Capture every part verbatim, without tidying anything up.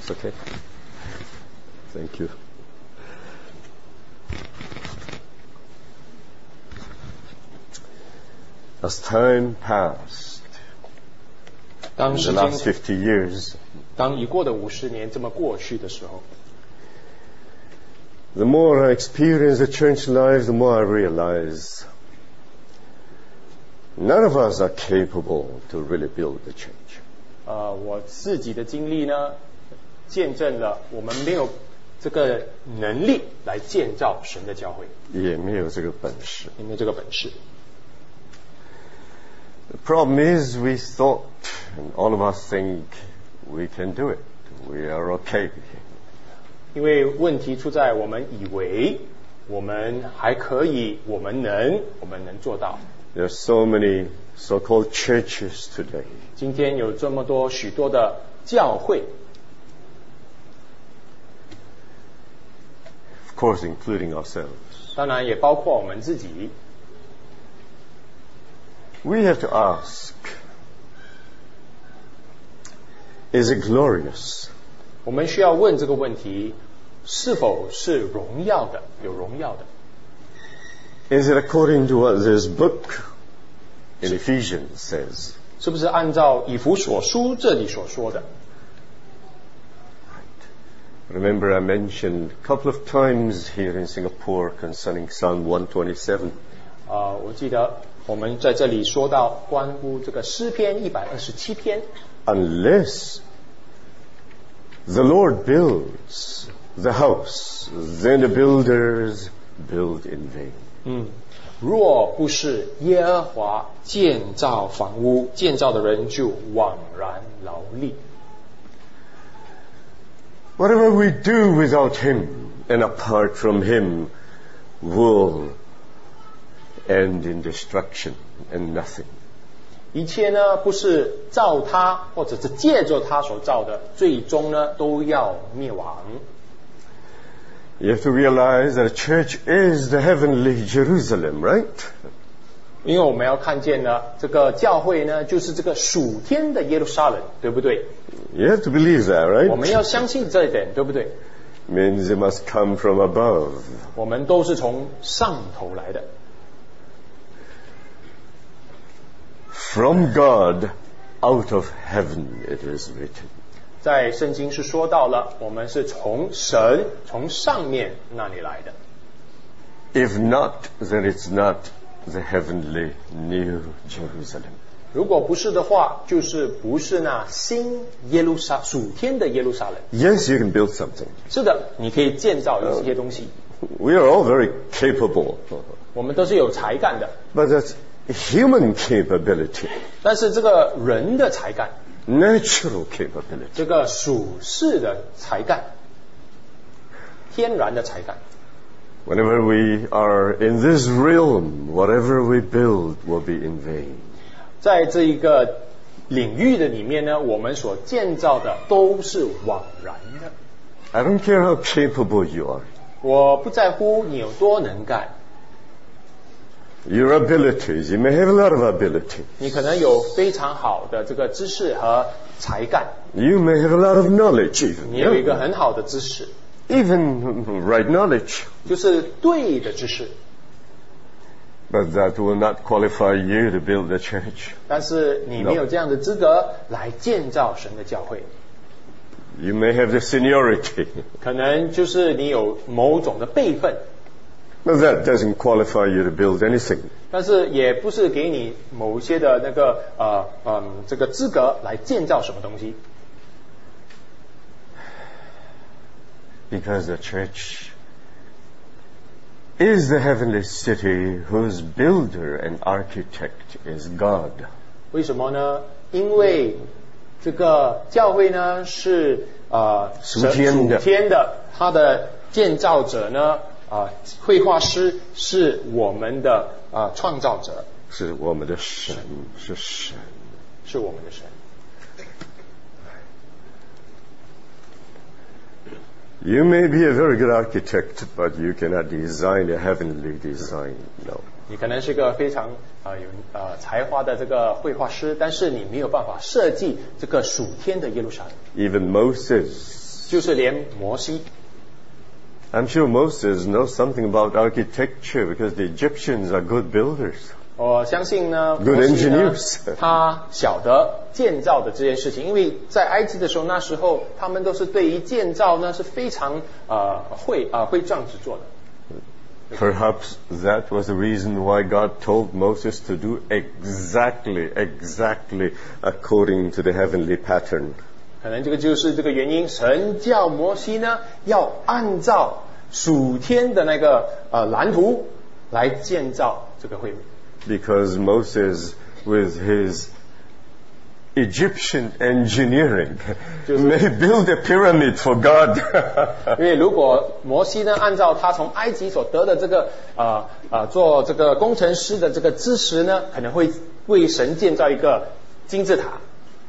That's okay. Thank you. As time passed, 当 in 时 the 间 last fifty years, 当已过的五十年这么过去的时候， the more I experience the church life, the more I realize none of us are capable to really build the church. 呃，我自己的经历呢，见证了我们没有这个能力来建造神的教会， 也没有这个本事。 也没有这个本事。 The problem is we thought, and all of us think, we can do it. We are okay. 因为问题出在我们以为我们还可以，我们能，我们能做到。 There are so many so-called churches today. 今天有这么多许多的教会， Of course, including ourselves. 当然也包括我们自己。 We have to ask, is it glorious? 我们需要问这个问题：是否是荣耀的？有荣耀的？ Is it according to what this book in Ephesians says? 是不是按照以弗所书这里所说的？ Remember, I mentioned a couple of times here in Singapore concerning Psalm one twenty-seven. 啊、我记得我们在这里说到关乎这个诗篇一百二十七篇， Unless the Lord builds the house, then the builders build in vain. 嗯，若不是耶和华建造房屋，建造的人就枉然劳力。 Whatever we do without Him and apart from Him will end in destruction and nothing. 一切呢，不是造他，或者是借着他所造的，最终呢都要灭亡。 You have to realize that a church is the heavenly Jerusalem, right? 因为我们要看见呢，这个教会呢，就是这个属天的耶路撒冷，对不对？ You have to believe that, 我们要 right? 相信这一点，对不对？ Means it must come from above. 我们都是从上头来的， From God, out of heaven, it is written. 在圣经是说到了，我们是从神从上面那里来的。 If not, then it's not the heavenly New Jerusalem. 如果不是的话，就是不是那新耶路撒属天的耶路撒冷。 Yes, you can build something. 是的，你可以建造一些东西， We are all very capable. 我们都是有才干的。 But that's human capability, 但是这个人的才干， natural capability. 这个属世的才干，天然的才干。 Whenever we are in this realm, whatever we build will be in vain. 在这一个领域的里面呢，我们所建造的都是枉然的。 I don't care how capable you are. 我不在乎你有多能干， Your abilities, you may have a lot of ability. 你可能有非常好的这个知识和才干， You may have a lot of knowledge 你有一 even. 个很好的知识， Even right knowledge. 就是对的知识， But that will not qualify you to build the church. 但是你没有这样的资格来建造神的教会。 You may have the seniority. 可能就是你有某种的辈分， But that doesn't qualify you to build anything. 但是也不是给你某一些的那个呃嗯这个资格来建造什么东西。 Because the church is the heavenly city whose builder and architect is God. 为什么呢？因为这个教会呢是呃属天的属天的，它的建造者呢啊、绘画师是我们的啊、创造者， 是我们的神，是神。 是我们的神。 You may be a very good architect, but you cannot design a heavenly design. No. 你可能是个非常啊、有呃才华的这个绘画师，但是你没有办法设计这个属天的耶路撒冷。 Even Moses 就是连摩西。 I'm sure Moses knows something about architecture because the Egyptians are good builders. 我相信呢， Good 摩西呢 engineers. 他晓得建造的这件事情，因为在埃及的时候，那时候他们都是对于建造呢是非常呃会啊、呃、会这样子做的。 Perhaps that was the reason why God told Moses to do exactly, exactly according to the heavenly pattern. 可能这个就是这个原因，神叫摩西呢要按照属天的那个呃蓝图来建造这个会幕。 Because Moses, with his Egyptian engineering, may build a pyramid for God. 因为如果摩西呢按照他从埃及所得的这个呃呃做这个工程师的这个知识呢，可能会为神建造一个金字塔。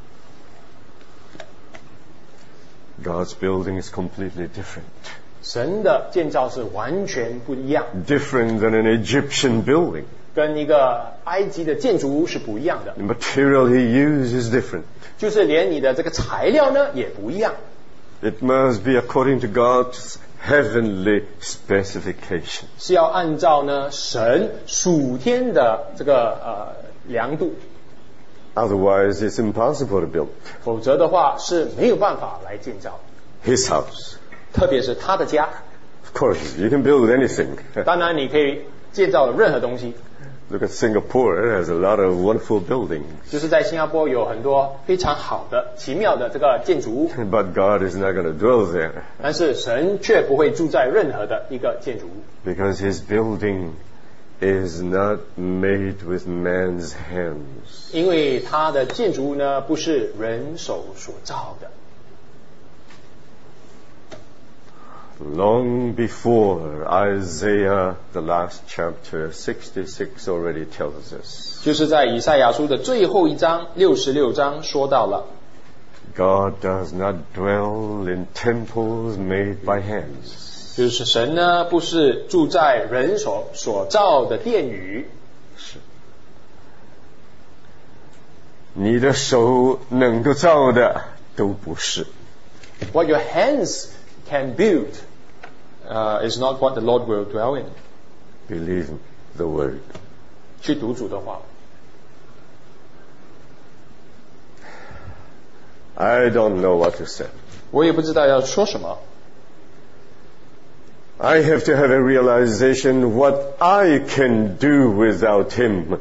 God's building is completely different. 神的建造是完全不一样， Different than an Egyptian building. 跟一个埃及的建筑物是不一样的。 The material he used is different. 就是连你的这个材料呢也不一样。 It must be according to God's heavenly specification. 是要按照呢神属天的这个呃量度， Otherwise, it's impossible to build. 否则的话是没有办法来建造。 His house. 特别是他的家， Of course, you can build anything. 当然你可以建造任何东西。 Look at Singapore. It has a lot of wonderful buildings. 就是在新加坡有很多非常好的、奇妙的这个建筑物， But God is not going to dwell there 但是神却不会住在任何的一个建筑物， because His building is not made with man's hands. 因为他的建筑物呢不是人手所造的。 Long before Isaiah, the last chapter, sixty-six already tells us. 就是在以赛亚书的最后一章六十六章说到了， God does not dwell in temples made by hands. 就是神呢不是住在人手所造的殿宇， 你的手能够造的都不是。 What your hands can build uh, is not what the Lord will dwell in. Believe the word. 去读主的话。 I don't know what to say. 我也不知道要说什么。 I have to have a realization what I can do without Him.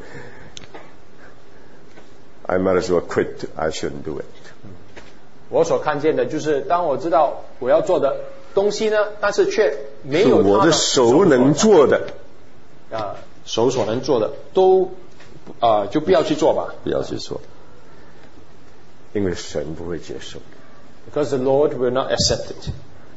I might as well quit. I shouldn't do it. 我所看见的就是，当我知道我要做的东西呢，但是却没有他我的手能做的， 啊，手所能做的都啊、呃，就不要去做吧， 不要去做，因为神不会接受。 Because the Lord will not accept it.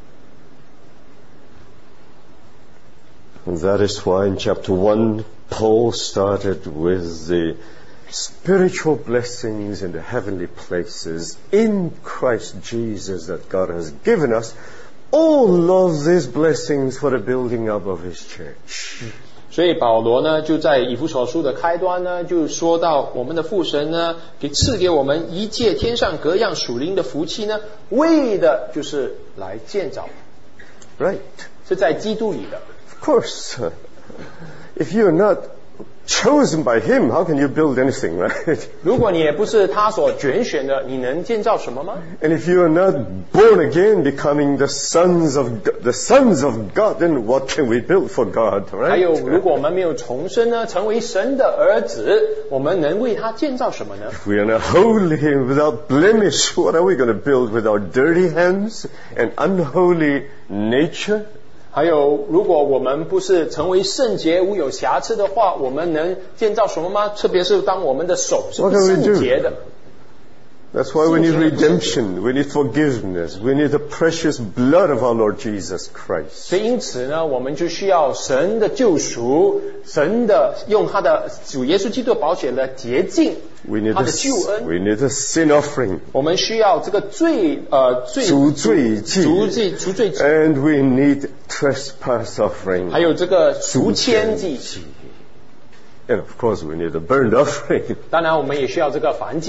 And that is why in chapter one, Paul started with the spiritual blessings in the heavenly places in Christ Jesus that God has given us. All of these blessings for the building up of His church. 所以保罗呢，就在以弗所书的开端呢，就说到我们的父神呢，给赐给我们一切天上各样属灵的福气呢，为的就是来建造。 Right. 是在基督里的。 Of course. If you're not chosen by Him, how can you build anything, right? 如果你也不是他所拣选的，你能建造什么吗？ And if you are not born again, becoming the sons of God, the sons of God, then what can we build for God, 还有， right? 如果我们没有重生呢，成为神的儿子，我们能为他建造什么呢？ If we are not holy and without blemish, what are we going to build with our dirty hands and unholy nature? 还有，如果我们不是成为圣洁无有瑕疵的话，我们能建造什么吗？特别是当我们的手是不圣洁的。 That's why we need redemption, we need forgiveness, we need the precious blood of our Lord Jesus Christ. 所以因此呢，我们就需要神的救赎，神的用他的主耶稣基督的宝血来洁净 We need 他 a, 的救恩。 we need a sin offering. 我们需要这个罪呃罪赎罪祭。 赎罪赎罪祭， And we need trespass offering. 还有这个赎愆祭。 And of course we need a burnt offering. 当然，我们也需要这个燔祭。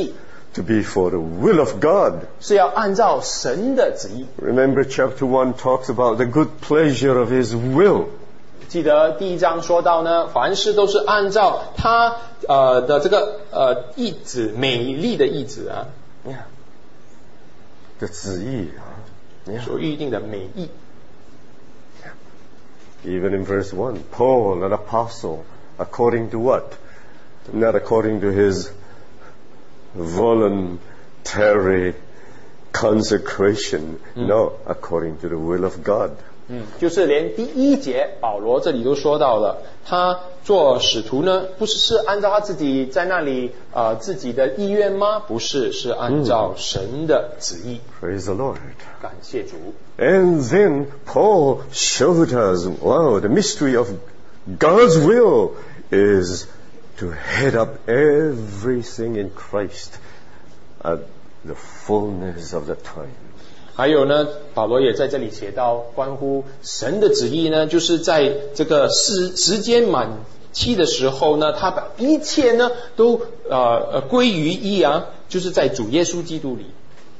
to be for the will of God. 是要按照神的旨意。 Remember chapter one talks about the good pleasure of His will. 记得第一章说到呢，凡事都是按照他呃的这个呃意旨，美丽的意旨啊， Yeah. 的旨意啊。Yeah. 所预定的美意。 Even in verse one, Paul, an apostle, according to what? Not according to his voluntary consecration. No, according to the will of God. 嗯，就是连第一节保罗这里都说到了，他做使徒呢，不是是按照他自己在那里呃自己的意愿吗？不是，是按照神的旨意。 Praise the Lord. 感谢主。 And then Paul showed us, wow, the mystery of God's will is to head up everything in Christ at the fullness of the time. 还有呢，保罗也在这里写到，关乎神的旨意呢，就是在这个时时间满期的时候呢，他把一切呢都呃呃归于一啊，就是在主耶稣基督里。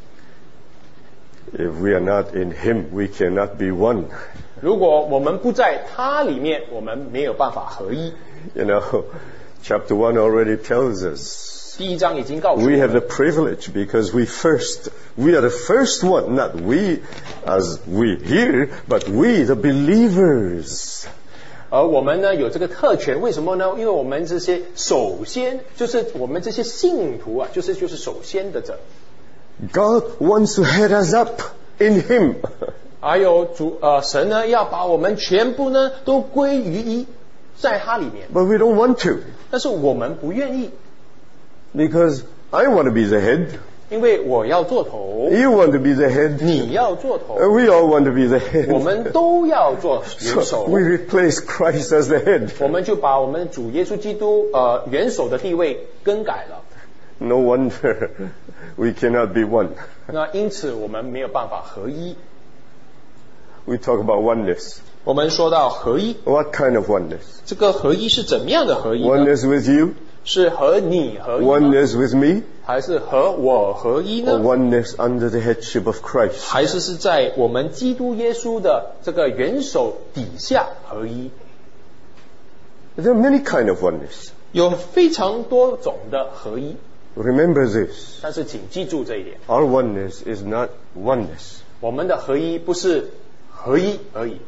If we are not in Him, we cannot be one. 如果我们不在他里面，我们没有办法合一。 You know, chapter one already tells us 第一章已经告诉我 we have 们 the privilege because we first, we are the first one, not we as we here, but we the believers. 而我们呢有这个特权，为什么呢？因为我们这些首先就是我们这些信徒啊，就是就是首先的者。 God wants to head us up in Him. 还有主呃神呢要把我们全部呢都归于一，在他里面。 But we don't want to 但是我们不愿意， because I want to be the head. 因为我要做头， You want to be the head. 你要做头， Uh, we all want to be the 我 head. 们都要做元 So 首。 we replace Christ as the head. 我们就把我们主耶稣基督呃元首的地位更改了。 No wonder we cannot be one. 那因此我们没有办法合一。 We talk about oneness. 我们说到合一， What kind of oneness? 这个合一是怎么样的合一呢？ Oneness with you? 是和你合一吗？ Oneness with me? 还是和我合一 Or 呢？ oneness under the headship of Christ? 还是是在我们基督耶稣的这个元首底下合一？ There are many kind of oneness. 有非常多种的合一， Remember this. 但是请记住这一点： Our oneness is not oneness. 我们的合一不是合一而已，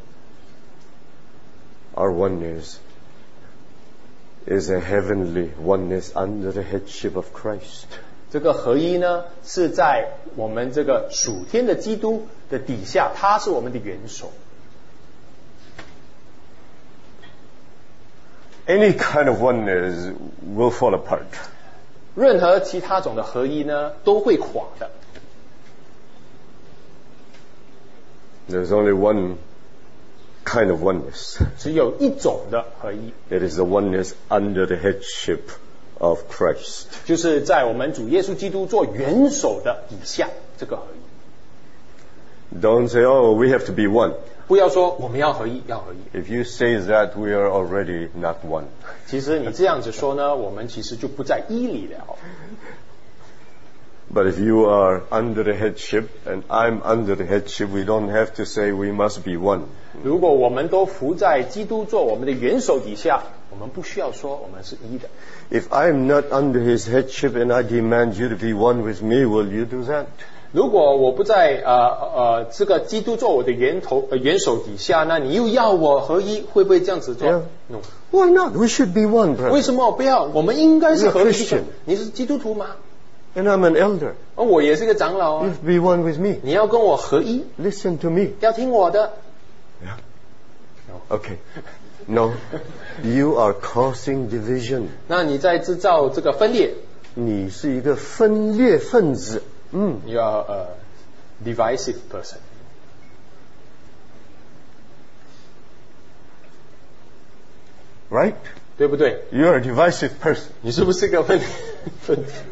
Our oneness is a heavenly oneness under the headship of Christ. 这个合一呢是在我们这个属天的基督的底下，他是我们的元首。 Any kind of oneness will fall apart. 任何其他种的合一呢都会垮的。 There's only one kind of oneness. 只有一种的合一， It is the oneness under the headship of Christ. 就是在我们主耶稣基督做元首的底下，这个合一。 Don't say, oh, we have to be one. 不要说我们要合一，要合一。 If you say that, we are already not one. 其实你这样子说呢，我们其实就不在一里了。 But if you are under the headship and I'm under the headship, we don't have to say we must be one. 如果我们都服在基督做我们的元首底下，我们不需要说我们是一的。 If I'm not under his headship and I demand you to be one with me, will you do that? 如果我不在呃呃这个基督做我的元头呃元首底下，那你又要我合一，会不会这样子做 Yeah. ？No。 Why not? We should be one, 为 brother. 什么不要？我们应该是 You're 合一 Christian. 的。你是基督徒吗？ And I'm an elder. 而我也是个长老 You 啊 have，to be one with me. 你要跟我合一， Listen to me. 要听我的。 Okay. No. You are causing division. 那你在制造这个分裂， 你是一个分裂分子。嗯。 you are a divisive person。 Right? 对不对？ You're a divisive person. 你是不是个分分子？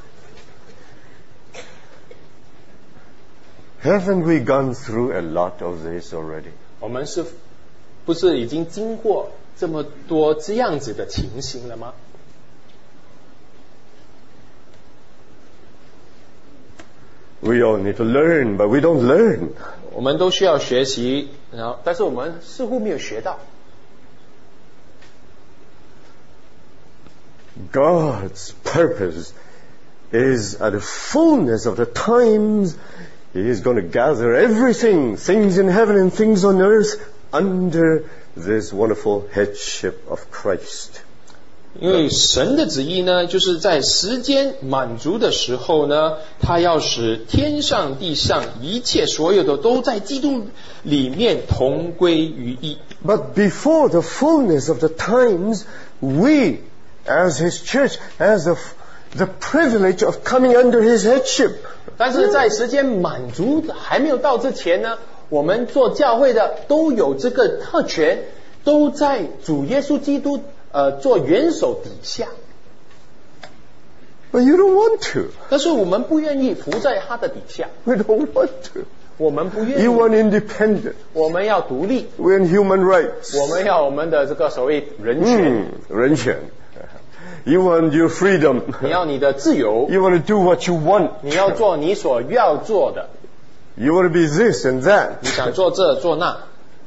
Haven't we gone through a lot of this already? 我们是不是已经经过这么多这样子的情形了吗？ We all need to learn, but we don't learn. 我们都需要学习，然后但是我们似乎没有学到。 God's purpose is at the fullness of the times, He is going to gather everything, things in heaven and things on earth, under this wonderful headship of Christ. 因为神的旨意呢，就是在时间满足的时候呢，他要使天上地上一切所有的都在基督里面同归于一。 But before the fullness of the times, we, as His church, has the, the privilege of coming under His headship. 但是在时间满足还没有到之前呢，我们做教会的都有这个特权，都在主耶稣基督呃做元首底下。 But you don't want to. 但是我们不愿意服在他的底下。 We don't want to. 我们不愿意。 You want independence. 我们要独立。 We want human rights. 我们要我们的这个所谓人权。 嗯，人权。You want your freedom. 你要你的自由。 You want to do what you want. 你要做你所要做的。 You want to be this and that. 你想做这做那。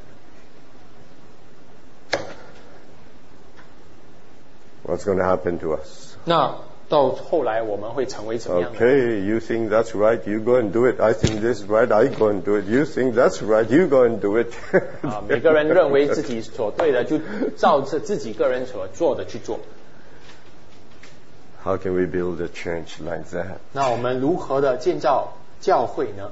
What's going to happen to us? 那到后来我们会成为怎么样的？ Okay, you think that's right, you go and do it. I think this is right, I go and do it. You think that's right, you go and do it. 啊，每个人认为自己所对的，就照着自己个人所做的去做。 How can we build a church like that? 那我们如何的建造教会呢？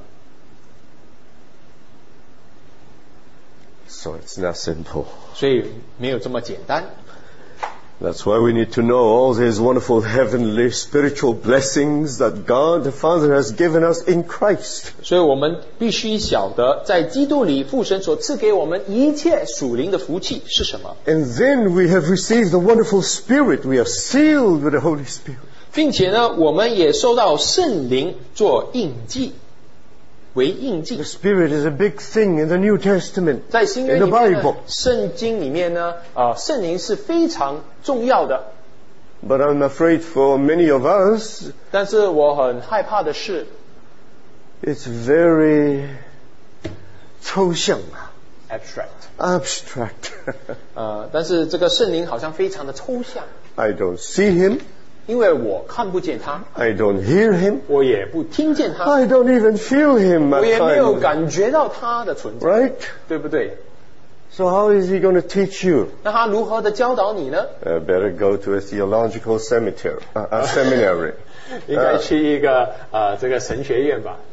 So it's not simple. 所以没有这么简单。 That's why we need to know all these wonderful heavenly spiritual blessings that God the Father has given us in Christ. 所以我们必须晓得，在基督里父神所赐给我们一切属灵的福气是什么。 And then we have received the wonderful Spirit. We are sealed with the Holy Spirit. 并且呢，我们也受到圣灵做印记，为印记。 The Spirit is a big thing in the New Testament, 在新约 in 里 the 面呢 Bible. 圣经里面呢，啊、呃，圣灵是非常重要的。 But I'm afraid for many of us, 但是我很害怕的是， it's very 抽象 abstract， abstract. 呃，但是这个圣灵好像非常的抽象， I don't see Him. 因为我看不见他， I don't hear Him. 我也不听见他， I don't even feel Him 我 at 也没有 times. 感觉到他的存在， Right? 对不对？ So how is He going to teach you? 那他如何的教导你呢？ Uh, better go to a theological cemetery, uh, a seminary. 应该去一个呃这个神学院吧，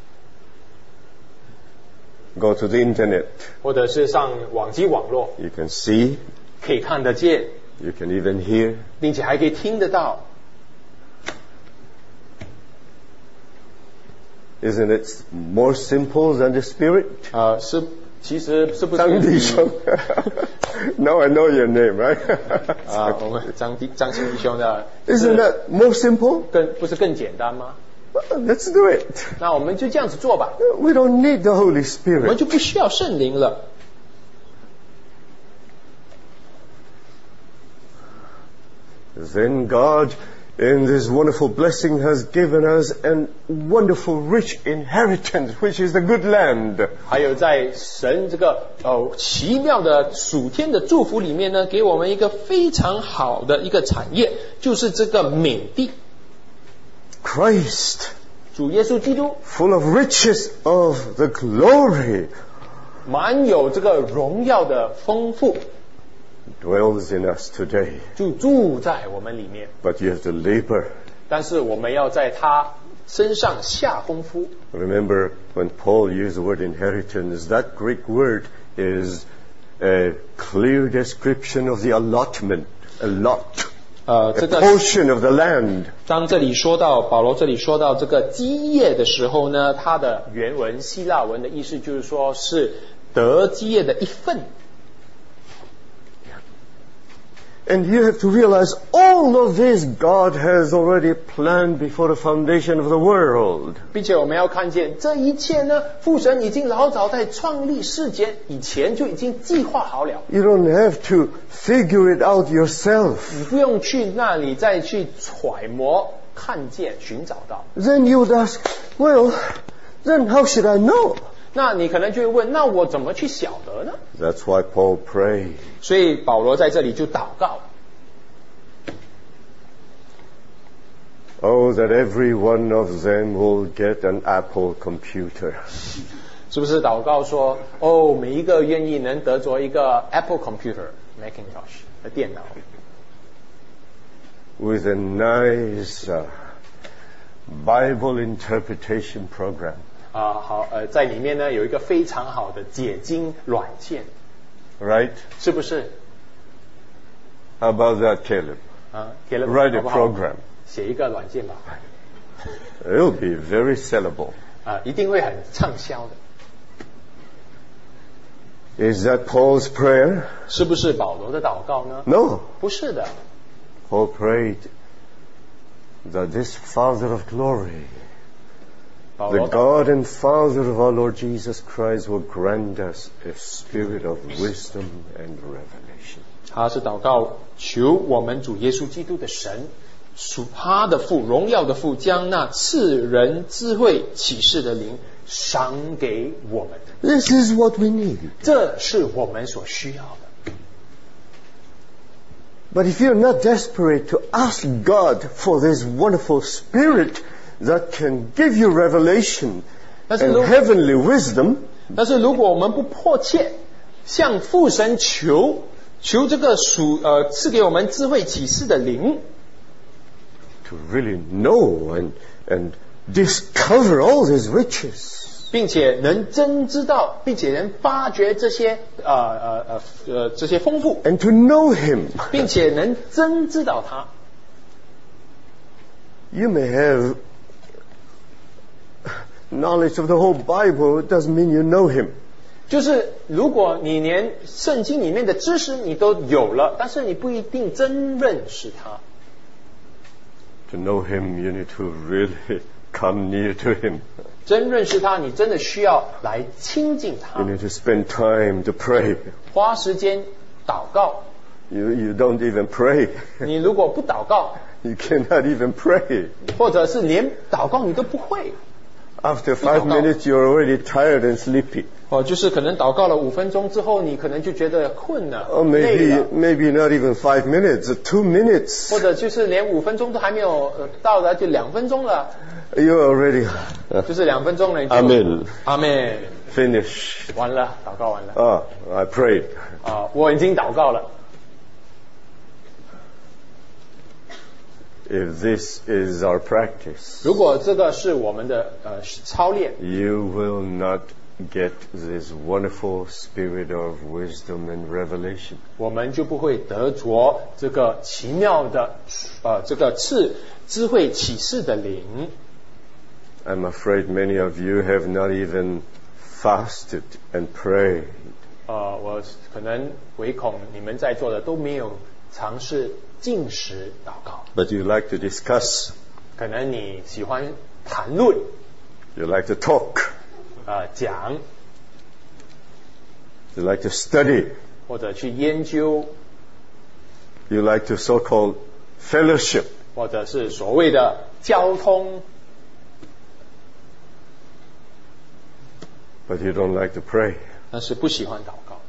Go to the internet. 或者是上网际网络， You can see, 可以看得见， you can even hear. 并且还可以听得到。 Isn't it more simple than the Spirit? 呃，是其实是不是张弟兄 Now I know your name, right? 啊，我们张弟张庆弟兄的 Isn't that more simple? 更不是更简单吗？ Well, let's do it. 那我们就这样子做吧， We don't need the Holy 我们 Spirit. 就不需要圣灵了。 Then God, in this wonderful blessing, has given us a wonderful, rich inheritance, which is the good land. 还有在神这个呃奇妙的属天的祝福里面呢，给我们一个非常好的一个产业，就是这个美地。 Christ, 主耶稣基督 full of riches of the glory, 满有这个荣耀的丰富， dwells in us today. 就住在我们里面。 But you have to labor. 但是我们要在他身上下功夫。 Remember when Paul used the word inheritance, that Greek word is a clear description of the allotment, a lot, 呃， a 这个 portion of the land. 当这里说到保罗这里说到这个基业的时候呢，它的原文希腊文的意思就是说是得基业的一份。 And you have to realize all of this God has already planned before the foundation of the world. 并且我们要看见这一切呢，父神已经老早在创立世间以前就已经计划好了。 You don't have to figure it out yourself. 你不用去那里再去揣摩看见、寻找到。 Then you would ask, well, then how should I know? 那你可能就会问，那我怎么去晓得呢？ That's why Paul prayed. 所以保罗在这里就祷告。 Oh, that every one of them will get an Apple computer. 是不是祷告说，哦，每一个愿意能得着一个 Apple Computer Macintosh 的电脑， With a nice uh, Bible interpretation program. 啊、好，呃，在里面呢有一个非常好的解经软件， Right? 是不是？ How about that, Caleb? 啊，给了 Write 好 a 不好 program. 写一个软件吧， It'll be very sellable. 啊，一定会很畅销的。 Is that Paul's prayer? 是不是保罗的祷告呢？ No. 不是的， Paul prayed that this Father of glory, 保 the 罗祷 God and Father of our Lord Jesus Christ, will grant us a spirit of wisdom and revelation. 他是祷告求我们主耶稣基督的神，属他的父，荣耀的父，将那赐人智慧启示的灵赏给我们。 This is what we need. 这是我们所需要的。 But if you're not desperate to ask God for this wonderful spirit that can give you revelation That's and a little- heavenly wisdom, 但是如果我们不迫切向父神求求这个属呃赐给我们智慧启示的灵， to really know and, and discover all these riches, 并且能真知道，并且能发掘这些呃呃呃呃这些丰富， and to know Him. 并且能真知道他。 You may have knowledge of the whole Bible, it doesn't mean you know Him. 就是如果你连圣经里面的知识你都有了，但是你不一定真认识他。 To know Him, you need to really come near to Him. 真认识他，你真的需要来亲近 You 他， need to spend time to pray. 花时间祷告。 You, you don't even pray. 你如果不祷告， You cannot even pray. 或者是连祷告你都不会， After five minutes, you're already tired and sleepy. 哦，就是可能祷告了五分钟之后，你可能就觉得困了、 Or 累 maybe, 了， maybe not even five minutes, two minutes. 或者就是连五分钟都还没有呃到的，就两分钟了， You're already 就是两分钟了，你就 Amen. 阿门， finished. 完了，祷告完了 Ah, I prayed. 啊，我已经祷告了。 If this is our practice, 如果这个是我们的呃操练， you will not get this wonderful spirit of wisdom and revelation. 我们就不会得着这个奇妙的呃这个赐智慧启示的灵。 I'm afraid many of you have not even fasted and prayed. 呃，我可能唯恐你们在座的都没有尝试禁食祷告， But you like to discuss, 可能你喜欢谈论 you like to talk, 呃讲 you like to study, 或者去研究， you like to so-called fellowship. 或者是所谓的交通， But you don't like to pray. 但是不喜欢祷告。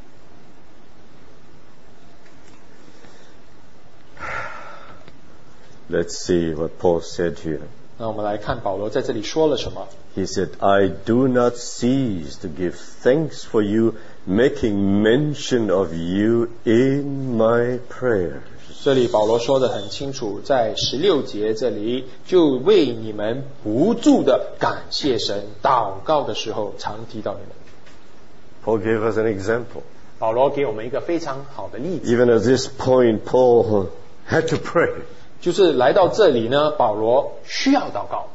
Let's see what Paul said here. 那我们来看保罗在这里说了什么。 He said, I do not cease to give thanks for you, making mention of you in my prayers. 这里保罗说的很清楚，在十六节这里就为你们不住的感谢神，祷告的时候常提到你们。 Paul gave us an example. 保罗给我们一个非常好的例子， Even at this point, Paul had to pray. 就是来到这里呢，保罗需要祷告。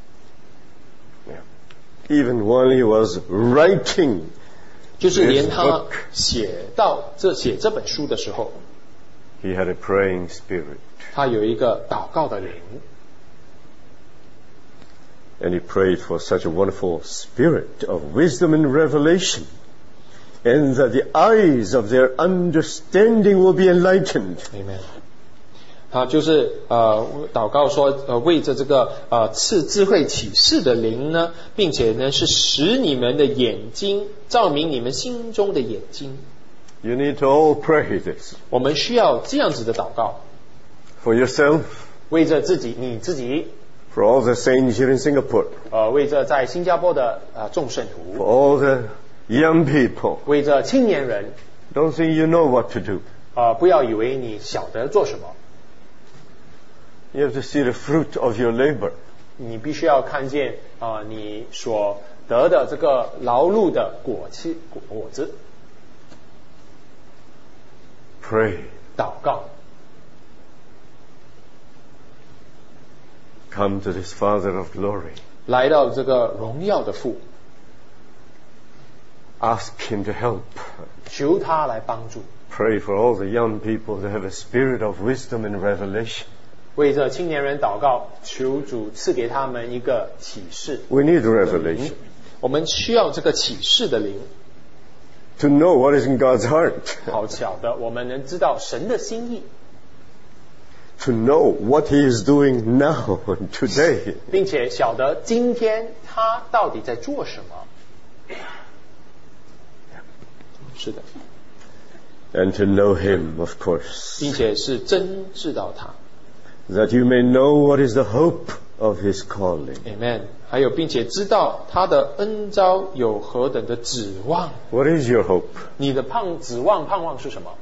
Even while he was writing 就是连他 This book 写到这写这本书的时候， he had a praying spirit. 他有一个祷告的灵， And he prayed for such a wonderful spirit of wisdom and revelation, and that the eyes of their understanding will be enlightened. Amen. 啊，就是呃祷告说，呃为着这个呃赐智慧启示的灵呢，并且呢是使你们的眼睛照明你们心中的眼睛。 You need to all pray this 我们需要这样子的祷告， for yourself, 为着自己，你自己， for all the saints here in Singapore, 呃为着在新加坡的呃众圣 for 徒， all the young people. 为着青年人， Don't think you know what to do. 呃不要以为你晓得做什么， You have to see the fruit of your labor. 你必须要看见啊、呃你所得的这个劳碌的果期果子。 Pray. 祷告， Come to this Father of glory. 来到这个荣耀的父， Ask Him to help. 求他来帮助。 Pray for all the young people to have a spirit of wisdom and revelation. 为这青年人祷告，求主赐给他们一个启示。 We need revelation 我们需要这个启示的灵。 to know what is in God's heart, 好巧的，我们能知道神的心意， to know what He is doing now and today. 并且晓得今天他到底在做什么。是的， And to know Him, of course, 并且是真知道他。 that you may know what is the hope of His calling. Amen。还有，并且知道他的恩召有何等的指望。 What is your hope? 你的盼指望盼望是什么？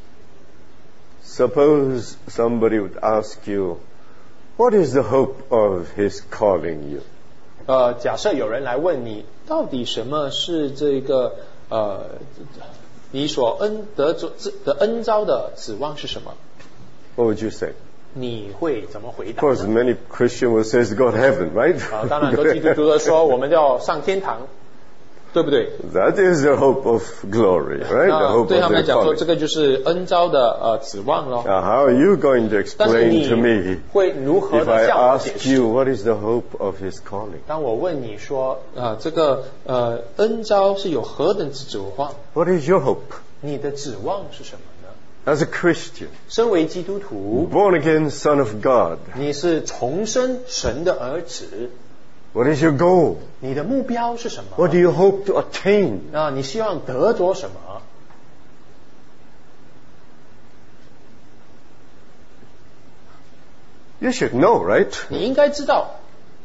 Suppose somebody would ask you, what is the hope of His calling you? 呃，假设有人来问你，到底什么是这个呃，你所恩得着的恩召的指望是什么？ What would you say? 你会怎么回 Of 答 course, 呢？ many Christians will say to go to heaven, right? 啊，当然，很多基督徒都说我们要上天堂，对不对？ That is the hope of glory, right? The 那 hope 对他 of 们来 their 讲说， calling. 这个就是恩召的呃指望咯。 Now, how are you going to 但是 explain to 你 me 会如何 if 的 I 向我解 ask 释？ you what is the hope of His calling? 当我问你说，啊，这个呃恩召是有何等之指望？ What is your hope 你的指望是什么呢？ as a Christian, 身为基督徒， born again Son of God? 你是重生神的儿子， What is your goal? 你的目标是什么？ What do you hope to attain? 啊，你希望得着什么？ You should know, right? 你应该知道，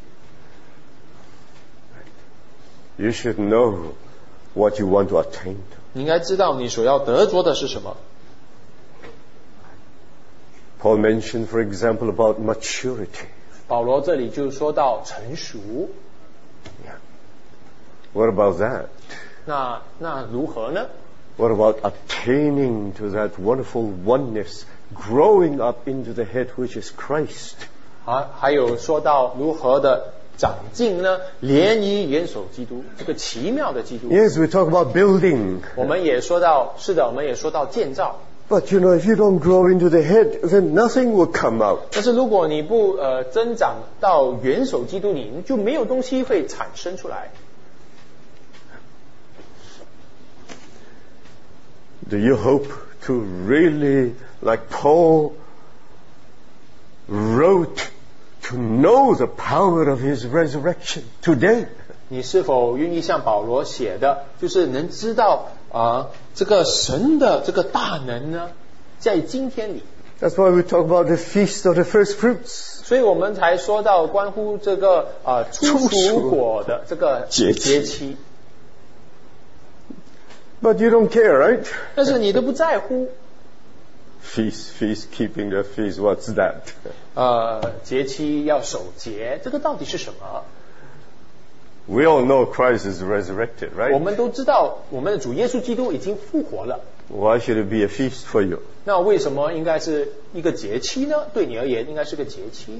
You should know what you want to attain. 你应该知道你所要得着的是什么。 Paul mentioned, for example, about maturity. 保罗这里就说到成熟， What about that? 那那如何呢？ What about attaining to that wonderful oneness, growing up into the head which is Christ? 啊，还有说到如何的长进呢？联谊元首基督，这个奇妙的基督。 Yes, we talk about building. 我们也说到，是的，我们也说到建造。 But you know, if you don't grow into the head, then nothing will come out. 但是如果你不呃增长到元首基督里，就没有东西会产生出来。 Do you hope to really, like Paul wrote, to know the power of his resurrection today? 你是否愿意像保罗写的，就是能知道啊、这个神的这个大能呢，在今天里。 That's why we talk about the feast of the first fruits. 所以我们才说到关乎这个啊、初熟果的这个节期节期， But you don't care, right? 但是你都不在乎。 Feast, feast, keeping the feast, what's that? 呃，节期要守节，这个到底是什么？ We all know Christ is resurrected, 我 right? 们都知道，我们的主耶稣基督已经复活了。 Why should it be a feast for you? 那为什么应该是一个节期呢？对你而言，应该是个节期。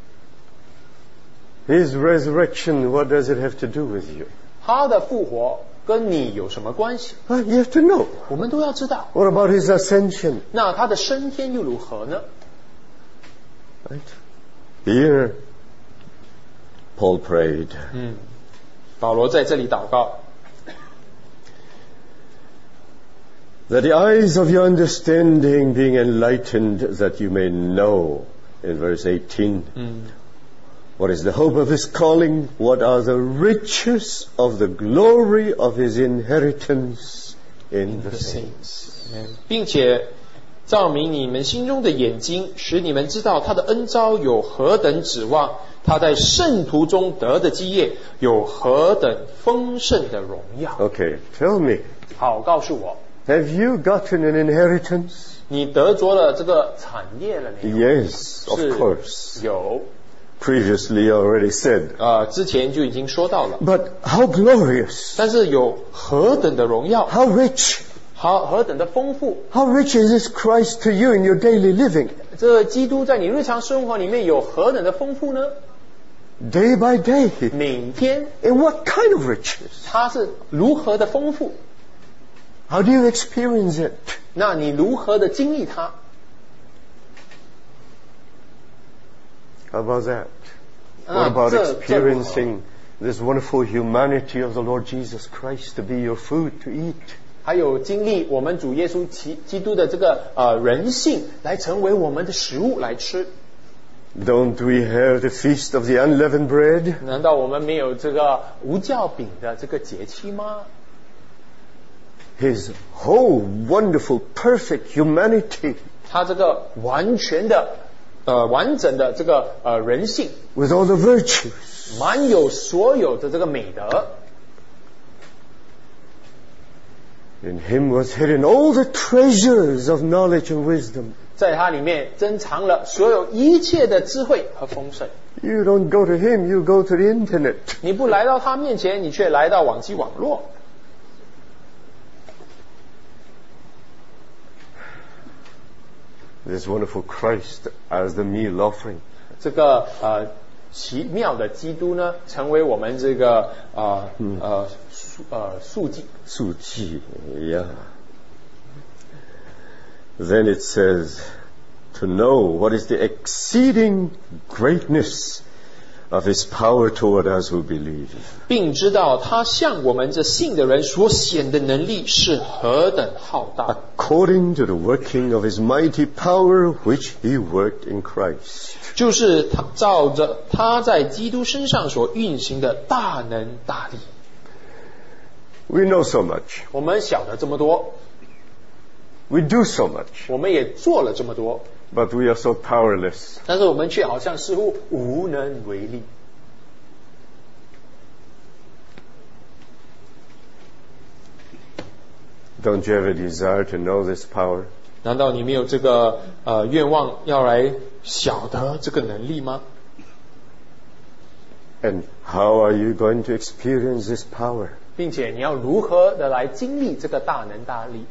His resurrection, what does it have to do with you? 他的复活跟你有什么关系？ Ah, you have to know. 我们都要知道。 What about his ascension? 那他的升天又如何呢？ Right? Here, Paul prayed. 嗯，保罗在这里祷告， That the eyes of your understanding being enlightened, that you may know, in verse eighteen, 嗯 what is the hope of his calling? What are the riches of the glory of his inheritance in the saints? 并且照明你们心中的眼睛，使你们知道他的恩召有何等指望，他在圣徒中得的基业有何等丰盛的荣耀。 Okay, tell me, 好，告诉我， have you gotten an inheritance? 你得着了这个产业了没有？ Yes, of 是 course. 有， Previously already said. 呃，之前就已经说到了。 But how glorious, 但是有何等的荣耀， how rich, 好何等的丰富。 how rich is this Christ to you in your daily living? 这基督在你日常生活里面有何等的丰富呢？ Day by day. 每天 In what kind of riches? 它是如何的丰富？ How do you experience it? 那你如何的经历它？ How about that? 那 What about 这这如何 experiencing this wonderful humanity of the Lord Jesus Christ to be your food to eat? 还有经历我们主耶稣基基督的这个呃人性，来成为我们的食物来吃。 Don't we have the feast of the unleavened bread? 难道我们没有这个无酵饼的这个节期吗？ His whole wonderful, perfect humanity 他这个完全的呃完整的这个呃人性， with all the virtues. 满有所有的这个美德。 In him was hidden all the treasures of knowledge and wisdom. 在它里面珍藏了所有一切的智慧和丰盛。 You don't go to him, you go to the internet. 你不来到他面前，你却来到网际网络。 This wonderful Christ as the meal offering. 这个呃奇妙的基督呢，成为我们这个呃呃素呃素祭。 Suji, yeah. Then it says, to know what is the exceeding greatness of his power toward us who believe. 并知道他向我们这信的人所显的能力是何等浩大， According to the working of his mighty power which he worked in Christ. 就是他照着他在基督身上所运行的大能大力。 We know so much. 我们晓得这么多， We do so much. 我们也做了这么多， But we are so powerless. 但是我们却好像似乎无能为力。 Don't you have a desire to know this power? 难道你没有这个呃愿望要来晓得这个能力吗？ And how are you going to experience this power? 并且你要如何的来经历这个大能大力？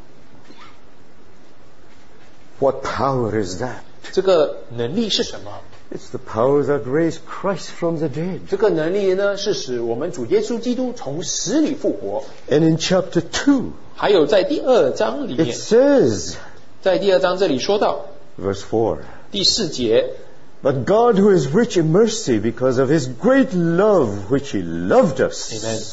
What power is that? 这个能力是什么？ It's the power that raised Christ from the dead. 这个能力呢，是使我们主耶稣基督从死里复活。 And in chapter two, 还有在第二章里 it 面， says, 在第二章这里说到 verse four, 第四节， But God who is rich in mercy because of his great love which he loved us,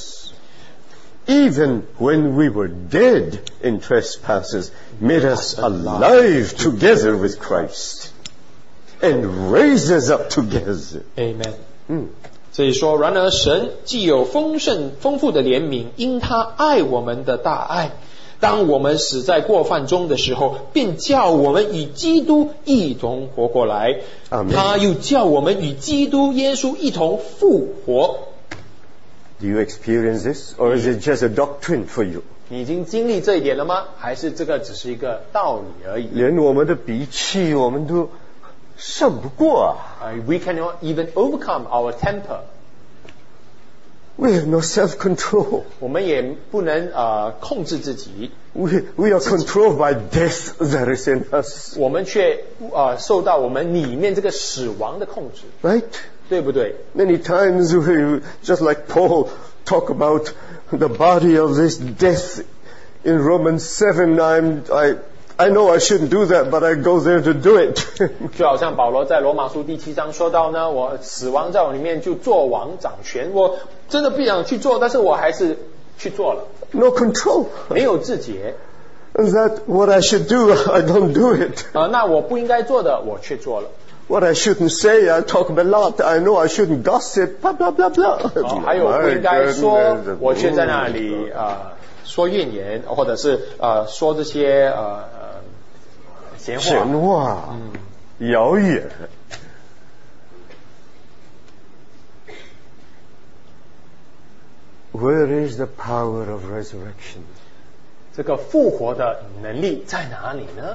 even when we were dead in trespasses, made us alive together with Christ and raised us up together. Amen。 嗯这里说，然而神既有丰盛丰富的怜悯，因他爱我们的大爱，当我们死在过犯中的时候，便叫我们与基督一同活过来。 Amen. 他又叫我们与基督耶稣一同复活。 Do you experience this, or is it just a doctrine for you? 你已经经历这一点了吗？还是这个只是一个道理而已？ 连我们的脾气我们都胜不过啊。 Uh, we cannot even overcome our temper. We have no self-control. 我们也不能呃控制自己， We, we are controlled by death that is in us. 我们却呃受到我们里面这个死亡的控制， Right? 对不对？ Many times we, just like Paul, talk about the body of this death. In Romans seven, I'm, I, I know I shouldn't do that, but I go there to do it. 就好像保罗在罗马书第七章说到呢，我死亡在我里面就做王掌权，我真的不想去做，但是我还是去做了， No control. 没有自觉。 Is that what I should do? I don't do it. 啊、那我不应该做的，我却做了。 What I shouldn't say, I talk a lot. I know I shouldn't gossip. Blah blah blah blah. 啊、还有不应该说，我却在那里呃说怨言，或者是呃说这些呃呃闲话。 闲话，谣言。Where is the power of resurrection? 这个复活的能力在哪里呢？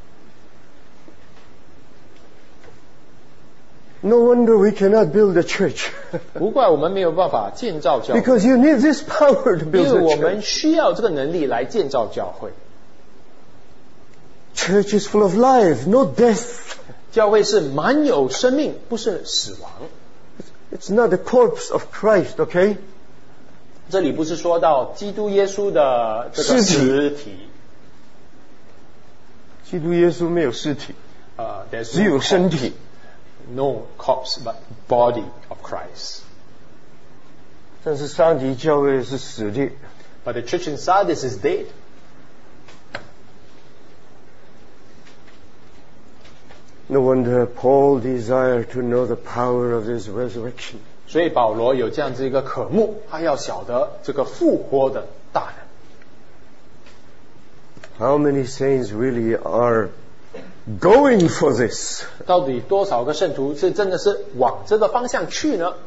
No wonder we cannot build a church. 不怪我们没有办法建造教会， Because you need this power to 因 build 为 a 我们 church. 需要这个能力来建造教会。 Church is full of life, no death. 教会是满有生命，不是死亡。 It's not the corpse of Christ, okay? 这里不是说到基督耶稣的这个尸体实体， 基督耶稣没有尸体， 呃，there's 只有身体。 no corpse but body of Christ. 但是上帝教会是死的。 But the church in Sardis is dead. No wonder Paul desired to know the power of his resurrection. 所以保罗有这样子一个渴慕，他要晓得这个复活的大能。 How many saints really are going for this? 到底多少个圣徒是真的是往这个方向去呢？